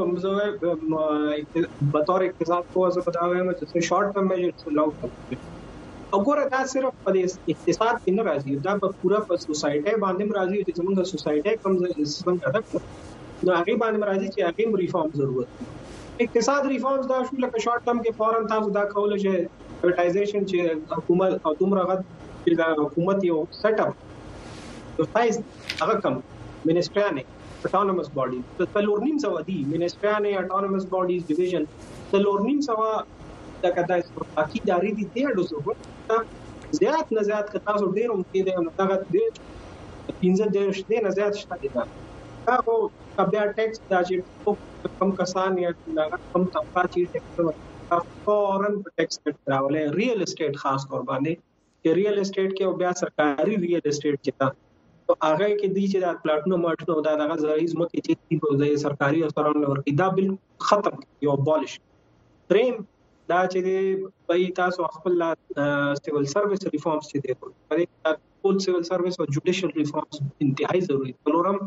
مزه به طور اقتصاد کو زه په دا وایم چې شارټ ټرم میجرز لانګ ټرم وګوره دا صرف په اقتصاد کې نه راځي دا په پورا په سوسایټي باندې راځي چې زموږ سوسایټي کوم څنګه ادب نو هغه باندې راځي چې هغه ریفارم ضرورت اقتصاد ریفارمز دا شو لکه شارټ ټرم کې فورن تاسو دا کول شي پرایویټایزیشن چې حکومت او دومره غد چې دا حکومت یو سیټ اپ د فایز هغه کم منسټریانه اټونومس باډي د تلورنیم سو دي منسټریانه اټونومس باډیز ډیویژن تلورنیم سو دا کدا اکی داري دي ته ډوسو زیات نه زیات که تاسو ډیر هم کې دی نو هغه دې 15 دې نه زیات شته دي دا خو بیا ټیکس دا چې کم کسان یا کم طبقه چې ټیکس فورن ټیکس راولې ریل اسټیټ خاص کور باندې چې ریل اسټیټ کې بیا سرکاري ریل اسټیټ چې تا او هغه کې دي چې دا پلاټینم مارټ نو دا دغه زایز مکه چې د سرکاري اثرون ورکی دا بل ختم یو بولش دریم دا چې په تاسو خپل سیول سرویس ریفارمز چې دي په ټول سیول سرویس او جوډیشل ریفارمز انتهایی ضروري ولورم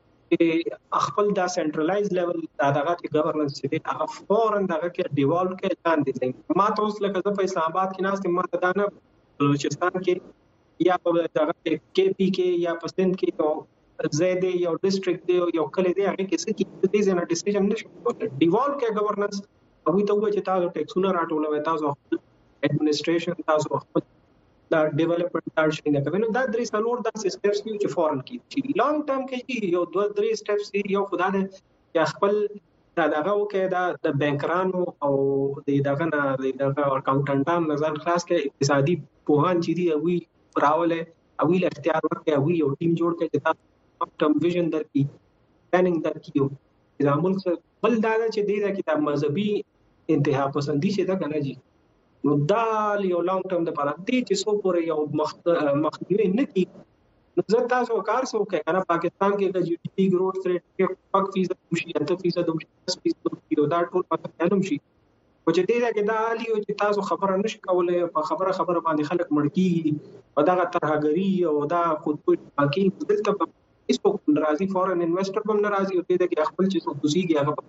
خپل دا سنټرلایز لیول دا دغه گورننس چې هغه فورن دغه کې ډیوالو کې لاندې دي ما تاسو لکه په اسلام آباد کې ناس ما ته نه بلوچستان کې یا په دغه کې پی کې یا په سند کې یو زیاده یو ډیسټریکټ دی یو کلی دی هغه کې څه کې د دې نه ډیسیژن نشي ډیوالو کې گورننس او ته وایي چې تاسو ټیکسونه راټولوي تاسو اډمنستریشن تاسو خپل دا ډیولپمنٹ دا شي نه کوي نو دا درې څلور دا سټپس چې فورن کې چې لانګ ټرم کې یو دوه درې سټپس یو خدای دې خپل دا دغه وکړه دا د بانکرانو او دغه نه دغه اکاونټنټان نظر خاص کې اقتصادي پوهان چې دی وی راولې او وی اختیار ورکړي او یو ټیم جوړ کړي چې تاسو ټرم ویژن درکې پلانینګ درکې دا ملک بل دا چې دی دا کتاب مذهبي انتها پسندي چې دا کنه جی نو دا یو لانګ ټرم د لپاره دی چې څو پورې یو مخنیوي نه کی نو زه تاسو کار څه وکړم کنه پاکستان کې د جی ډي پی گروث ریټ 5% شي 8% شي 10% دا ټول پاکستان شي او چې دې دا کې دا علي او چې تاسو خبره نشي کولای په خبره باندې خلک مړکی او دا ترهګری او دا خودکوش باقي دلته اس په ناراضي فورن انویسټر هم ناراضي او دې کې خپل چې څه دوسیږي هغه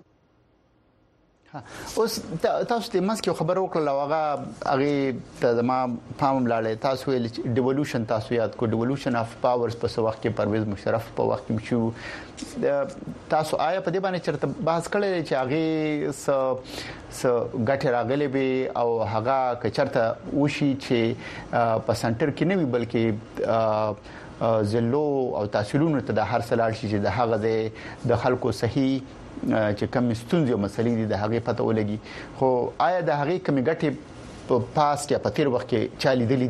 اوس تاسو ته مسکه خبر وکړه هغه ته ما پام لاله تاسو ویل ډیولوشن تاسو یاد کو ډیولوشن اف پاورز په وخت کې پرویز مشرف په وخت کې شو تاسو آیا په دې باندې چرته بحث کړی چې هغه س غټه راغلي به او هغه کچرته وشي چې په سنټر کې نه وي بلکې زلو او تحصیلونو ته د هر سلال شي چې د هغه د خلکو صحیح چې کوم ستونزې او مسلې دي د هغه پته ولګي خو آیا د هغه کوم غټي په پاس یا په تیر وخت کې چالي دي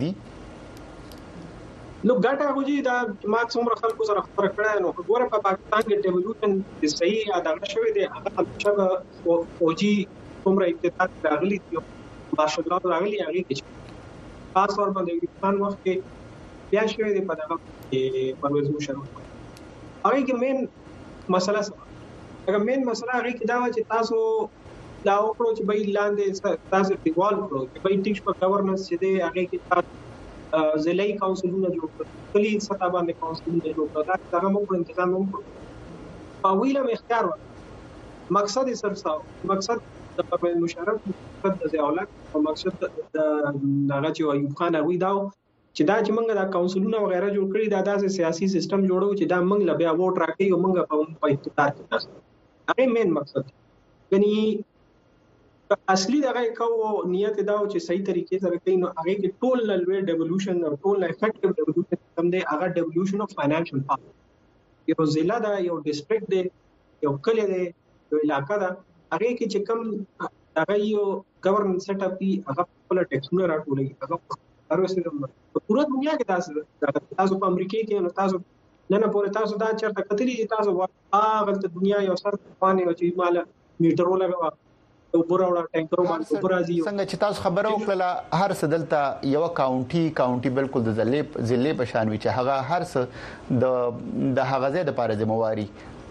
نو ګټه هوجي دا ما څومره خلکو سره خبره کړه نو ګوره په پاکستان کې ډیولپمنٹ د صحیح اډانه شوی دی هغه چې اوجي څومره اقتصاد راغلي دی ماشاءالله راغلي هغه کې خاص طور په افغانستان وخت کې بیا شوی دی په دغه کې پرویز مشرف هغه کې مین مسله هغه مین مسله هغه کې دا و چې تاسو دا وکړو چې به لاندې تاسو ډیوالو کړو چې به ټیکس په گورننس چې دی هغه کې ضلعي کونسلونه جوړ کړو کلی سطح باندې کونسلونه جوړ کړو دا هغه موږ تنظیم وکړو او ویلم اختیار مقصد یې سره مقصد د پرویز مشرف مقصد د ځاولک او مقصد د هغه چې ایوب خان هغه دا چې دا چې موږ دا کونسلونه وغیرہ جوړ کړی دا داسې سیاسي سیستم جوړو چې دا موږ لا بیا ووټ راکړي او موږ په اقتدار کې تاسو هغه مین مقصد یعنی اصلي دغه کو نیت دا چې صحیح طریقې سره کوي نو هغه کې ټول لوی ډیولوشن او ټول افیکټیو ډیولوشن کوم دی هغه ډیولوشن اف فاینانشل پاور یو ضلع دا یو ډیسټریکټ دی یو کلی دی یو علاقہ دا هغه کې چې کوم هغه یو گورننس سیټ اپ دی هغه خپل ټیکسونه راټولوي هغه هر څه په پوره دنیا کې تاسو په امریکا کې نو تاسو نه پورې تاسو دا چرته کتلی چې تاسو هغه دنیا یو سر باندې چې مال میټرو لګوا وبراوړه ټانکرو باندې وبرازي څنګه چې تاسو خبرو وکړه هر سدلته یو کاونټي بالکل د ضلع په شان وی چې هغه هر څه د هغه ځای د لپاره ذمہواری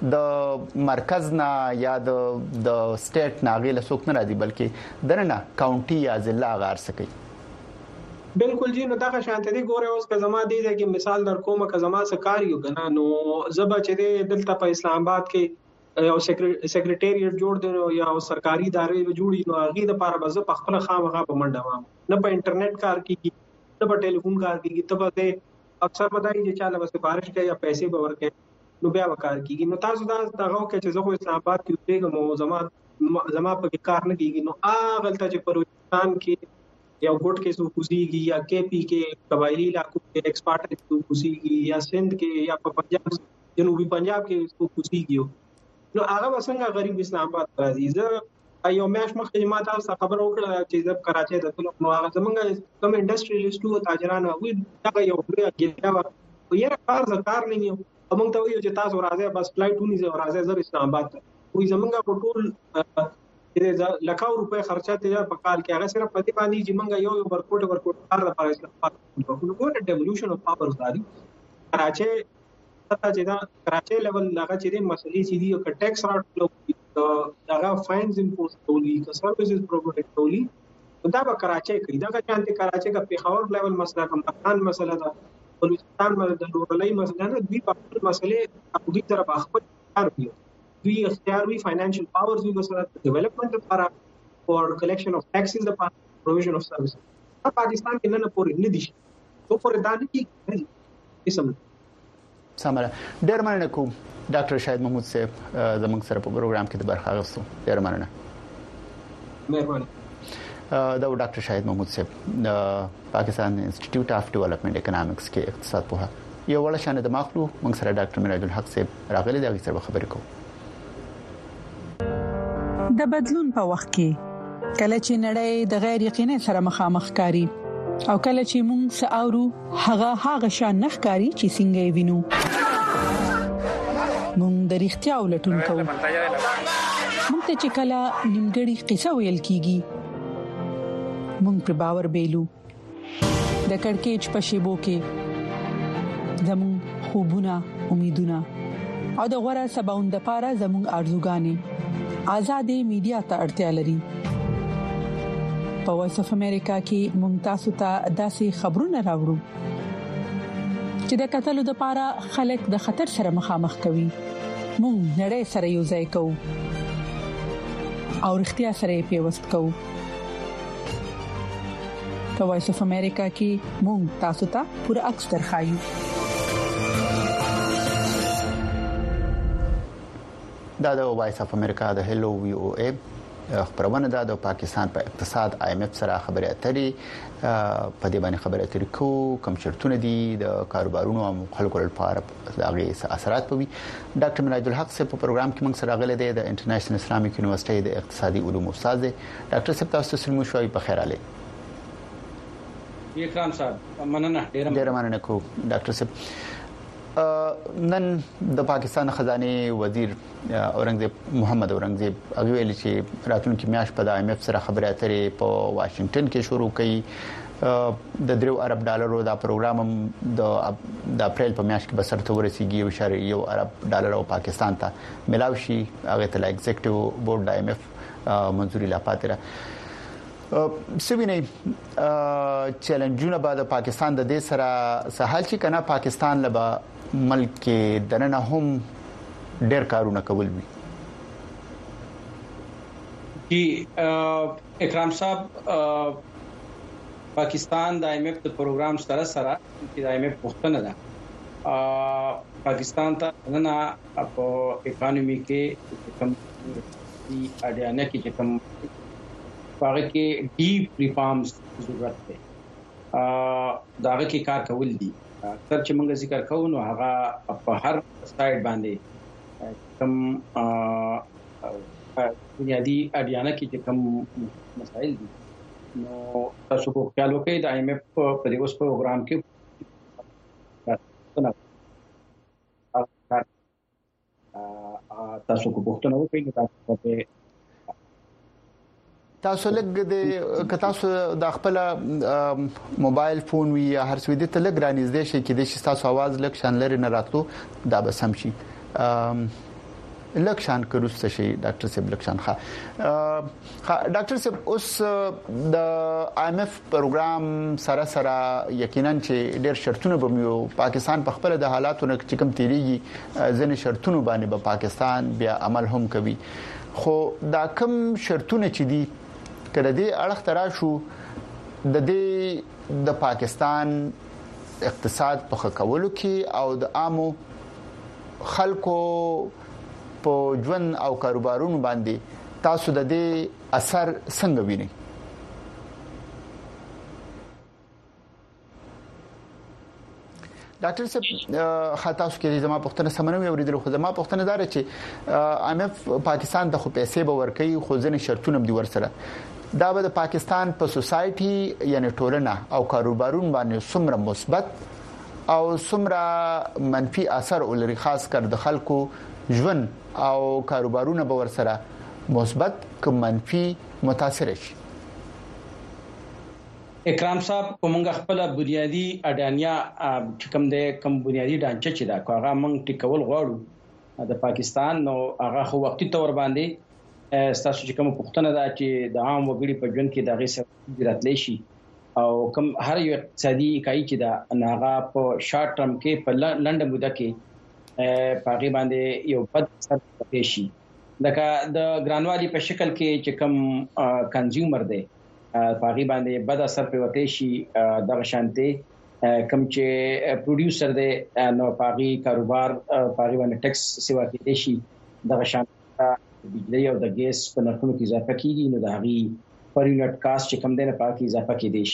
د مرکز نه یا د سټیټ نه غیله څوک نه راځي بلکې درنه کاونټي یا ضلع غار سکی بالکل جی نو دا شانته دي ګوره اوس که زما دی چې مثال در کوم که زما سکاریو کنه نو زبا چې دلته په اسلام آباد کې یو سیکریټریټ جوړ دی یا سرکاري ادارې جوړي نو هغه د لپاره بز په خپل خامخا په منډه وام نه په انټرنیټ کار کیږي نه په ټلیفون کار کیږي ته به اکثر بدایي چې چاله بس سفارش کوي یا پیسې به ورکړي نو بیا وکړ کیږي نو تاسو دا دغه کې چې زه اسلام آباد کې اوسېږم زما په کار نه کیږي نو هغه ته چې پروستان کې یا ګوټ کې سو کوزيږي یا کې پی کې قبایلی علاقو کې ایکسپورټ سو کوزيږي یا سند کې یا په پنجاب جنوبي پنجاب کې سو کوزيږي نو هغه وسنګ غریب اسلام آباد راځي زه یو میاش مخکې ما تاسو خبر وکړه چې د کراچۍ د ټول نو هغه زمونږ کوم انډستریالیستو او تاجرانو وي دا یو ګټه و یې کار زکار نه یو موږ ته ویو چې تاسو راځي بس فلایټ ونی زه راځي زه اسلام آباد وي زمونږ په ټول لکه روپے خرچه ته په کال کې هغه صرف پدې باندې چې موږ یو ورکوټ کار لپاره اسلام نو ګوره ډیولوشن اف پاورز داري کراچۍ چې دا کراچۍ لیول هغه چې د مسلې چې دی او ټیکس راټلو هغه فاینز امپوز کوي که سرویسز پرووایډ کوي دا به کراچۍ کوي دا چې کراچۍ کا پیښور لیول مسله کوم افغان مسله ده بلوچستان باندې د لوړلای مسله نه دی په مسلې په دې طرف خپل کار کوي we اختیار وی financial powers وی وسره development لپاره for collection of taxes لپاره provision of services پاکستان کې نه پورې نه دي تو پورې دانه کې اسم سمره ډېر مننه کوم ډاکټر شاهد محمود صاحب زموږ سره په پروګرام کې د برخه اخیستو ډېر مننه مهرباني دا ډاکټر شاهد محمود صاحب پاکستان انسټیټیوټ اف ډیولپمنٹ اکونومکس کې اقتصاد په یو وړ شان د مخلو موږ سره ډاکټر میراج الحق صاحب راغلي دا غوښتنه خبرې کوو د بدلون په وخت کې کله چې نړۍ د غیر یقیني سره مخامخ کاری او کله چې موږ ساورو هغه شان نخکاری چې څنګه وینو موږ د اړتیا ولټون کوو موږ ته چې کله نیمګړی قصه ویل کیږي موږ په باور بیلو د کڑکېچ په شیبو کې زموږ خوبونه امیدونه او د غوړه سباوند لپاره زموږ ارزوګانې آزادې میډیا ته اړتیا لري په وایس اف امریکا کې ممتاز ته داسې خبرونه راوړو چې د قتل لپاره خلک د خطر سره مخامخ کوي موږ نړۍ سره یو ځای کوو او اړتیا سره پیوست کوو په وایس اف امریکا کې موږ تاسو ته پوره عکس درخایو دا د وایس اف امریکا د هلو وی او ای خبرونه د پاکستان په اقتصاد آی ایم اف سره خبرې اترې په دې باندې خبرې اترې کوم شرطونه دي د کاروبارونو او خلکو لپاره دغه اثرات پوي ډاکټر میراج الحق صاحب په پروګرام کې موږ سره غلې د انټرنیشنل اسلامیک یونیورسيټي د اقتصادي علومو استاد ډاکټر صاحب تاسو سلمو شوي په خیر علي اکرام صاحب مننه ډیر مننه کو ډاکټر صاحب نن د پاکستان خزانه وزیر اورنګزیب محمد اورنګزیب هغه ویل چې راتلونکي میاشت په آی ایم اف سره خبرې اترې په واشنگټن کې شروع کړي د 3 ارب ډالرو دا پروګرام د اپریل په میاشت کې بسر ته ورسیږي 1 ارب ډالر او پاکستان ته ملاوي شي هغه ته ایگزیکټیو بورډ د آی ایم اف منځوري لا پاتره سوینه چیلنجونه بعد پاکستان د دې سره سهال چې کنه پاکستان لبا ملک کې دنه هم ډېر کارونه کول وي جی اکرام صاحب پاکستان د آی ایم اف د پروګرام سره چې د آی ایم اف پښتنه ده پاکستان ته نه په اکانومي کې کوم دی اډیانه کې کوم هغه کې ډیپ ریفارمز ضرورت ده داغه کې کار کول دي تر چې موږ ذکر کوو نو هغه په هر سایډ باندې کوم بنیادی اډیانه کې کوم مسائل دي نو تاسو په خیال وکړئ د آی ایم اف په دې اوس پروګرام کې تاسو کو پوښتنه وکړئ تاسو لګ د تاسو د خپل موبایل فون وی یا هر څه د تلګ رانیزدې شي کې د تاسو आवाज لک شان لري نه راتلو دا به سم شي لکشان کروسته شي ډاکټر صاحب لکشان ډاکټر صاحب اوس د IMF پروګرام سره یقینا چې ډېر شرطونه به یو پاکستان په خپل د حالاتو نه چې کوم تیریږي ځنې شرطونه باندې به پاکستان بیا عمل هم کوي خو دا کوم شرطونه چې دي کله دې اړه ترا شو د دې د پاکستان اقتصاد په خکولو کې او د عامو خلکو په ژوند او کاروبارونو باندې تاسو د دې اثر څنګه وینئ ډاکټر صاحب خاطاس کې زما پوښتنه سمنوي اوریدل خو زما پوښتنه دار چې IMF پاکستان ته خو پیسې به ورکړي خو ځنې شرطونه هم دي ورسره دا به د پاکستان په سوسايټي یعنی ټولنه او کاروبارونو باندې څومره مثبت او څومره منفي اثر ولري خاص کر د خلکو ژوند او کاروبارونه به ورسره مثبت که منفي متاثر شي اکرام صاحب کومه خپل بنیادی اډانیا کوم د کوم بنیادی ډانچه چې دا هغه موږ ټیکول غواړو د پاکستان نو هغه خو وختي تور باندې تاسو چې کوم پښتنه دا چې د عام وګړي په ژوند کې د غي سره راتلی شي او کوم هر یو اقتصادي اکای چې دا هغه په شارټ ټرم کې په لنډه موده کې پاغي باندې یو بد اثر پاتې شي لکه د ګرانوالي په شکل کې چې کوم کنزیومر دی پاغي باندې بد اثر پاتې شي د شانته کوم چې پروډوسر دی نو پاغي کاروبار پاغي باندې ټیکس سیوا کې شي د شانته بجلی او د ګیس په نرخونو کې اضافه کیږي نو د هغي پر یونټ کاست چې کم دی نه پاکي اضافه کې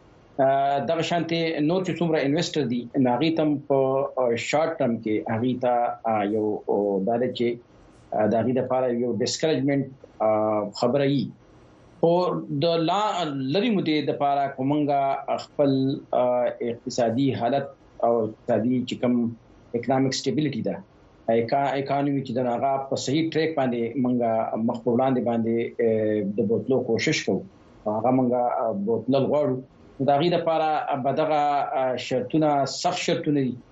شي د شانته نو چې څومره انویسټر دي ناغي تم په شارټ ټرم کې هغه تا یو د چې د هغه لپاره یو ډیسکریجمنت خبره ای او د لری مودې د لپاره کومنګا خپل اقتصادي حالت او اقتصادي چې کوم اکونومیک سټیبিলিټي ده اکانومي چې د هغه په صحیح ټریک باندې منګه مخ په وړاندې باندې د بوتلو کوشش کوو هغه منګه بوتل غواړو دا غي د لپاره بدغه شرطونه سخت شرطونه دي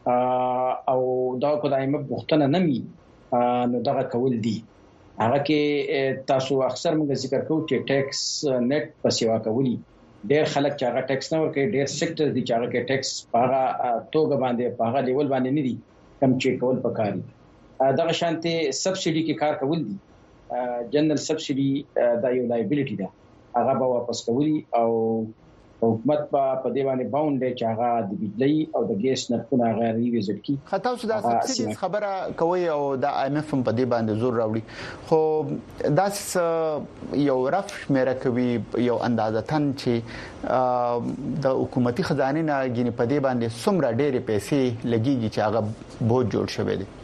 او دا کو دایمه بوختنه نمي نو دا کول دي هغه کې تاسو اکثر موږ ذکر کوو چې ټیکس نت په سیوا کوي ډېر خلک چې هغه ټیکس نه ورکوي ډېر سېکټر دي چې هغه کې ټیکس هغه توګه باندې په هغه لیول باندې نه دي کم چې کول پکاري دغه شانتي سبسيډي کې کار کول دي جنرال سبسيډي دا یو لایبিলিټي ده هغه به واپس کوي او حکومت په دې باندې باوند دی چې هغه د بجلی او د ګیس نرخونه غیر ریویزټ کی خطا اوس دا سبسيډي خبره کوي او د IMF په دې باندې زور راوړي خو دا یو رف شمیره کوي یو اندازه تن چې د حکومتي خزانه نه غني په دې باندې څومره ډېرې پیسې لګيږي چې هغه بہت جوړ شوی دی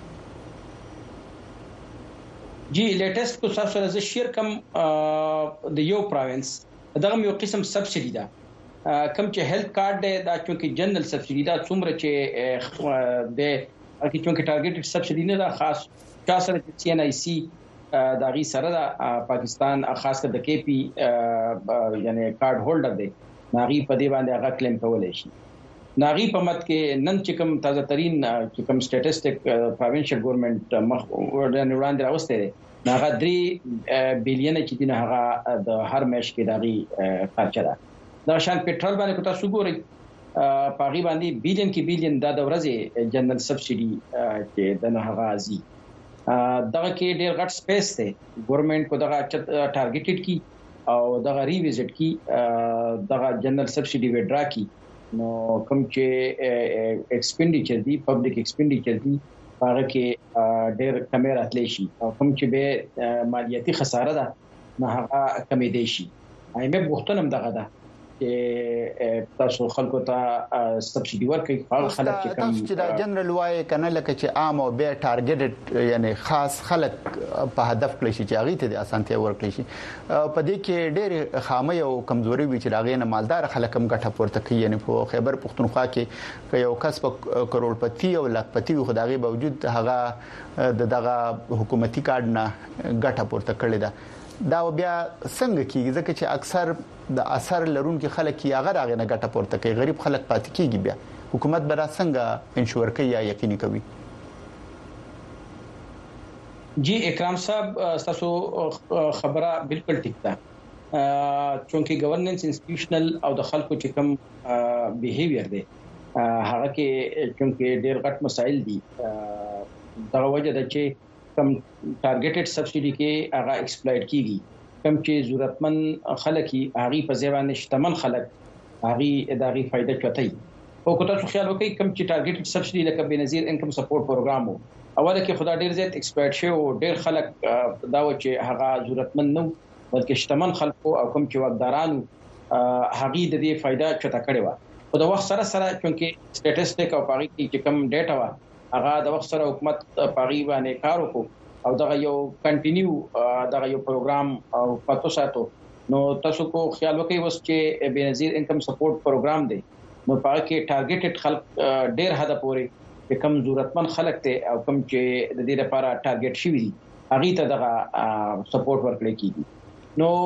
جی لیټیسټ کو تاسو سره شیر کم د یو پروینس دغه یو قسم سبسيډي ده کوم چې هیلث کارت دی دا چې جنرال سبسيډي ده څومره چې د چې چې ټارګټډ سبسيډي نه ده خاص تاسو چې CNIC دا غي سره د پاکستان خاص کر د KP یعنی کارت هولډر دی ناغي په دې باندې هغه کلیم کولای شي ناغي په مت کې نن چې کوم تازه ترين چې کوم سټټیسټیک پروینشل ګورنمنت مخ وړاندې راوستي ناغه 3 بلین چې دینه هغه د هر میش کې دغه خرچه ده دا شان پېټرول باندې کوته سګوري پاغي باندې بلین کې بلین د ورځې جنرال سبسيډي چې د نه هغه ازي دغه کې ډېر غټ سپیس ته ګورنمنت کو دغه ټارګټډ کی او دغه ریویزټ کی دغه جنرال سبسيډي وډرا کی نو کوم چې ایکسپینډیچر دی پبلک ایکسپینډیچر دی هغه کې ډېر کمی راتلی شي او کوم چې به مالیاتي خساره ده نه هغه کمی دی شي ایمه بوختنم دغه ده چې تاسو خلکو ته سبسيډي ورکړي هغه خلک چې تاسو چې دا جنرال وای کنه لکه چې عام او به ټارګټډ یعنی خاص خلک په هدف کړی شي چې هغه ته د اسانتیا ورکړي شي په دې کې ډېر خامي او کمزوري وي چې هغه نه مالدار خلک هم ګټه پورته کوي یعنی په خیبر پختونخوا کې یو کس په کروڑپتی او لکپتی خدایي باوجود هغه دغه حکومتي کارت نه ګټه پورته کړی دا بیا څنګه کیږي ځکه چې اکثر د اثر لرونکو خلک یې هغه راغنه ګټه پورته کوي غریب خلک پاتې کیږي بیا حکومت به را څنګه انشور کوي یا یقیني کوي جی اکرام صاحب تاسو خبره بالکل ټیک ده چونکه گورننس انسټیټیوشنل او د خلکو چې کوم بیهیویر دی هغه کې چونکه ډېر غټ مسایل دي دا وجه ده چې کم ټارګټډ سبسيډي کې هغه ایکسپلویټ کیږي کم چې ضرورتمند خلک هغه په ځوان شتمن خلک هغه دغه فائدہ چوتای او کو تاسو خیال وکړئ کم چې ټارګټډ سبسيډي لکه بنظیر انکم سپورټ پروګرام اوله کې خدای ډیر زیات ایکسپرټ شو او ډیر خلک دا و چې هغه ضرورتمند نو بلکې شتمن خلکو او کوم چې واکدارانو هغه د دې فائدہ چوتا کړي و او د وخت سره سره چونکه سټټیسټیک او پاغي کې کوم ډیټا و هغه د وخت سره حکومت پاغي باندې کار وکړو او دا یو کنټینیو دا یو پروګرام او پاتو ساتو نو تاسو کو خیال وکړئ وس چې بنظیر انکم سپورټ پروګرام دی نو پاره کې ټارګټډ خلک ډیر حد پورې کم ضرورتمند خلک ته او کم چې د دې لپاره ټارګټ شوی دي هغه ته دغه سپورټ ورکړي کیږي نو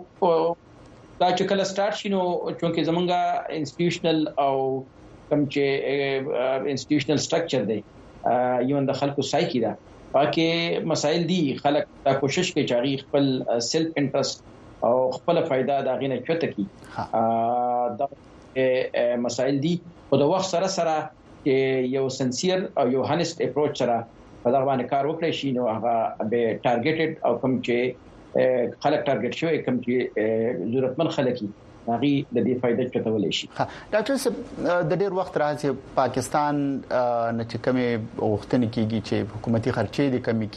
دا چې کله سٹارټ شینو چونکه زمونږه انسټیټیوشنل او کم چې انسټیټیوشنل سټرکچر دی یو د خلکو سایکی دا پاکه مسائل دي خلک دا کوشش کوي چې خپل سیلف انټرست او خپل فائدہ دا غینه چوته کی دا مسائل دي او د وخت سره سره یو سنسیر او یو هانست اپروچ سره په دا باندې کار وکړي شي نو هغه به ټارګټډ او کوم چې خلک ټارګټ شوی کوم چې ضرورتمند خلک هغه د دې فائدہ چتولې شي ډاکټر صاحب د ډېر وخت راځي پاکستان نه چې کومه غوښتنې کیږي چې حکومتي خرچې د کمی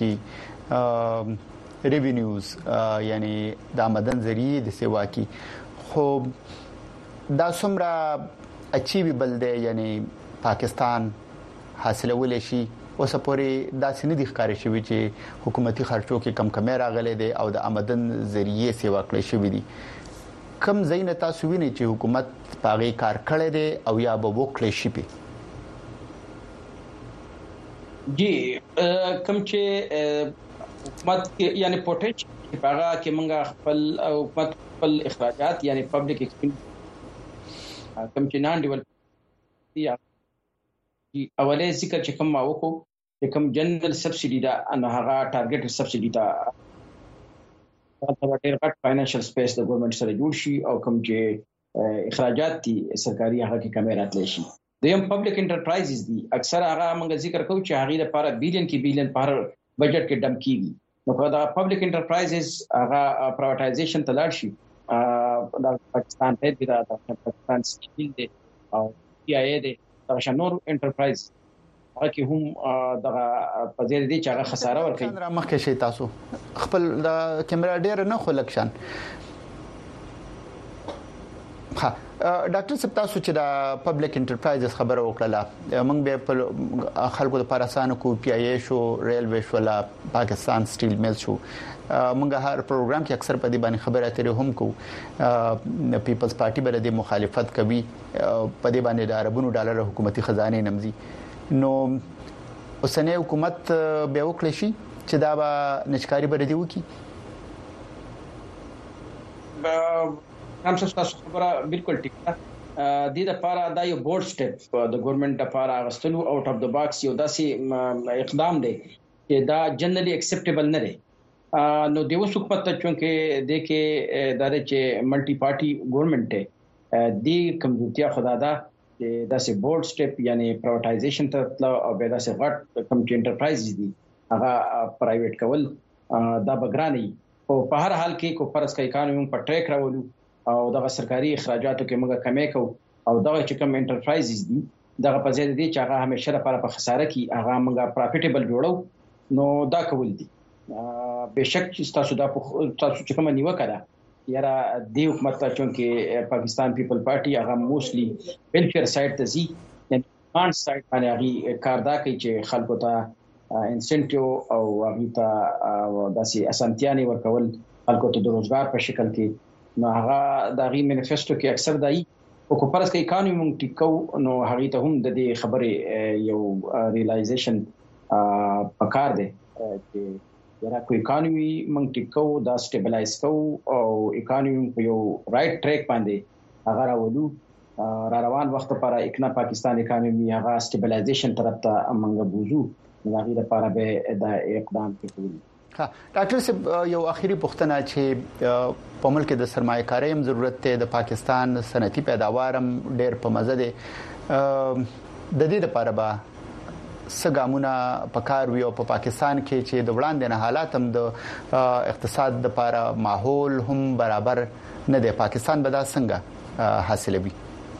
کی ریوینیوز یعنی د آمدن ذریعہ د سیوا کی خو دا څومره اچیویبل دی یعنی پاکستان حاصلول شي اوس پورې دا سن دي ښکارې شوی چې حکومتي خرچو کې کم کمی راغلي دي او د آمدن ذریعہ سیوا کړی شوی دي کم زین تاسو وینئ چې حکومت پاغي کار کړی دی او یا به وکړي شي جی کم چې حکومت یعنی پوتنشل پاغا کې منګه خپل حکومت خپل اخراجات یعنی پبلک ایکسپنډیچر کم چې نان ډیولپ یا اوله ذکر چې کوم ما وکړو چې کوم جنرال سبسيډي دا نه هغه ټارګټ سبسيډي دا ډېر غټ فاینانشل سپیس د ګورنمنت سره جوړ شي او کوم چې اخراجات دي سرکاري هغه کې کمی راتلی شي د یم پبلک انټرپرایزز دي اکثر هغه موږ ذکر کوو چې هغه لپاره بیلین په هر بجټ کې ډم کیږي نو دا پبلک انټرپرایزز هغه پرایویټایزیشن ته لاړ شي د پاکستان ته دی دا پاکستان سټیل دی او پی آی ای دی دا شنور انټرپرایز هغه کې هم دغه په ځای دي چې هغه خساره ورکړي څنګه مخکې شي تاسو خپل د کیمرا ډیر نه خلکشان ها ډاکټر صاحب تاسو چې د پبلک انټرپرایزز خبره وکړه موږ به په خلکو لپاره اسانه کو پی آی ای شو ریلوی شو لا پاکستان سټیل میل شو موږ هر پروګرام کې اکثر په دې باندې خبره اترې هم کو پیپلز پارټي بل د مخالفت کوي په دې باندې د عربونو ډالر حکومتي خزانه نمزي نو اوسنۍ حکومت به وکړي شي چې دا به نشکاری بر دی وکي هم تاسو خبره بالکل ټیک ده د دې لپاره دا یو بورډ سټپ د ګورنمنت لپاره غستلو اوټ اف د باکس یو داسې اقدام دی چې دا جنرالي اکسپټیبل نه دی نو د اوس حکومت ته چونکه د کې د چې ملټي پارټي ګورنمنت ته د کمزورتیا خدا دا چې داسې بورډ سټپ یعنی پرایویټایزیشن ته او به داسې غټ کم چې انټرپرایزز دي هغه پرایویټ کول دا بګرانی او په هر حال کې کو فرض کوي قانون په ټریک راولو او دغه سرکاري اخراجاتو کې موږ کمی کو او دغه چې کوم انټرپرایزز دي دغه په ځای دي چې هغه همیشه لپاره په خساره کې هغه موږ پروفیټیبل جوړو نو دا کول دي بهشک چې تاسو چې کوم نیوکه ده یاره د حکومت ته چونکه پاکستان پیپل پارټي هغه موستلی ویلفیر سایډ ته زی یعنی فاند سایډ باندې کار دا کوي چې خلکو ته انسنټیو او هغه ته داسې اسانتیانه ورکول خلکو ته د روزګار په شکل کې نو هغه د غي مینیفیسټو کې اکثر دای او کو پرس کې اکانومي مونږ ټیکو نو هغه ته هم د دې خبره یو ریلایزیشن پکار دی چې یاره کو اکانومي مونږ ټیکو دا سټیبلایز کو او اکانومي په یو رائټ ټریک باندې هغه راولو را روان وخت لپاره اکنا پاکستان اکانومي هغه سټیبلایزیشن طرف ته مونږ بوزو هغه لپاره به د اقدام کوي. ها ډاکټر صاحب یو اخیری پوښتنه چې په ملک د سرمایه‌کارۍ هم ضرورت ته د پاکستان صنعتي پیداوارم ډېر په مزه دي د دې لپاره به سګامونه پکار وي او په پاکستان کې چې د وړاندې نه حالات هم د اقتصاد لپاره ماحول هم برابر نه دی پاکستان به دا څنګه حاصلوي؟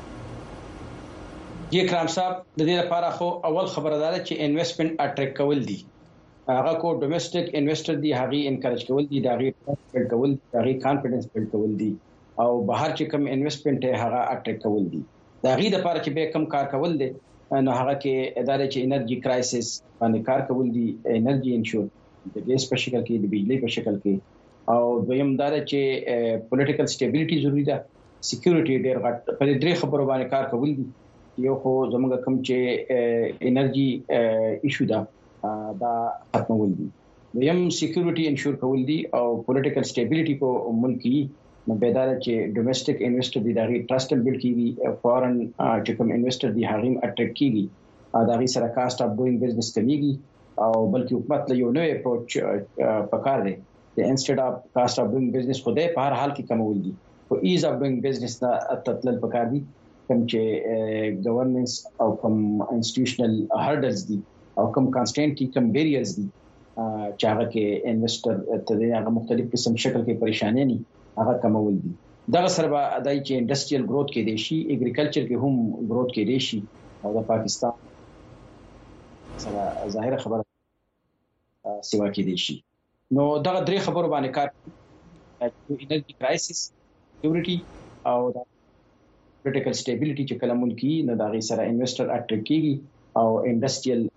جی کرام صاحب د دې لپاره خو اول خبردار چې انویسټمنٹ اټریکټ کول دي هغه کو ډومېسټک انویسټر دی هغه انکریج کول دي دا غي بلډ کول دا غي کانفیډنس بلډ کول دي او بهر چې کوم انویسټمنٹ هغه اټریکټ کول دي دا غي د لپاره چې به کم کار کول دي نو هغه کې ادارې چې انرژي کرایسس باندې کار کول دي انرژي انشور د ګیس په شکل کې د بجلی په شکل کې او دویم دا چې پولیټیکل سټیبিলিټي ضروری ده سکیورټي ډېر غټ په دې خبرو باندې کار کول دي یو خو زموږ کوم چې انرژي ایشو ده دا ختمول دي یم سکیورټي انشور کول دي او پولیټیکل سټیبিলিټي په ملک کې نو به دا چې ډومېسټک انویسټر دي دا غي ټرست بلډ کیږي فورن چې کوم انویسټر دي هغه اټریکټ کیږي دا غي سره کاست اف ډوینګ بزنس کمیږي او بلکې حکومت له یو نوې اپروچ پکار دی د انسټډ اف کاست اف ډوینګ بزنس خو دې په هر حال کې کمول دي او ایز اف ډوینګ بزنس دا تطلل پکار دي کوم چې ګورننس او کوم انسټیټیوشنل هرډلز دي او کوم کانسټنټ کوم بیریرز دي چې هغه کې انویسټر ته هغه مختلف قسم شکل کې پریشانې نه هغه کمول دي دا سره به دای چې انډستریال گروث کې دي شي اګریکلچر کې هم گروث کې دي شي او د پاکستان سره ظاهر خبره سیوا کې دي شي نو دا درې خبرو باندې کار انرژي کرایسس سکیورټي او د پولیټیکل سټیبিলিټي چې کله ملکی نه دا غي سره انویسټر اټریکټ کیږي او انډستریال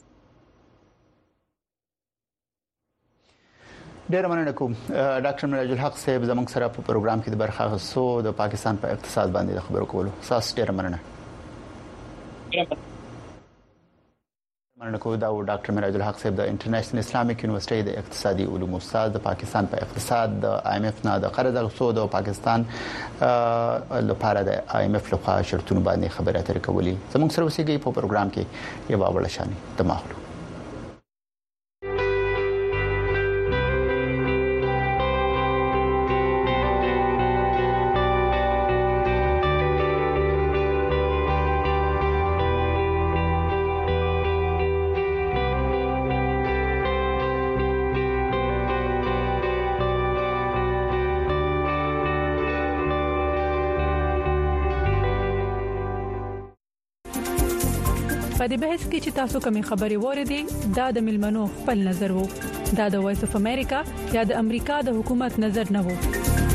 ډیر مننه کوم ډاکټر معراج الحق صاحب زموږ سره په پروګرام کې د برخه غوښتو د پاکستان په اقتصاد باندې د خبرو کولو اساس ډیر مننه کو دا ډاکټر معراج الحق صاحب د انټرنیشنل اسلامیک یونیورسيټي د اقتصادي علومو استاد د پاکستان په اقتصاد د IMF نه د قرض غوښتو د پاکستان لپاره د IMF لخوا شرطونه باندې خبرې اترې کولې زموږ سره وسیږي په پروګرام کې یو باور شاني د ماحول په دې بحث کې چې تاسو کومې خبرې وریدي دا د ملمنو خپل نظر وو دا د وایس اف امریکا یا د امریکا د حکومت نظر نه وو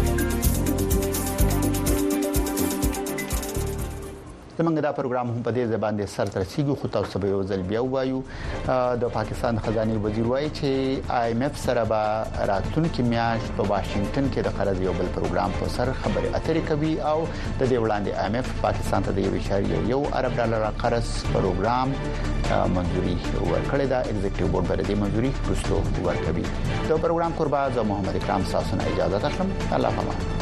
زمونږ دا پروګرام هم په دې ځبان دي سر تر سیګو خو تاسو به یو ځل بیا وایو د پاکستان خزاني وزیر وایي چې IMF سره به راتلونکي میاشت په واشنگټن کې د قرض یو بل پروګرام په سر خبرې اترې کوي او د دې وړاندې IMF پاکستان ته د 1.1 ارب ډالر قرض پروګرام منځوري ورکړی دا ایگزیکټیو بورډ باندې منځوري پروسو ورکوي د پروګرام قربا د محمد اکرام ساسن اجازه تخم الله حافظ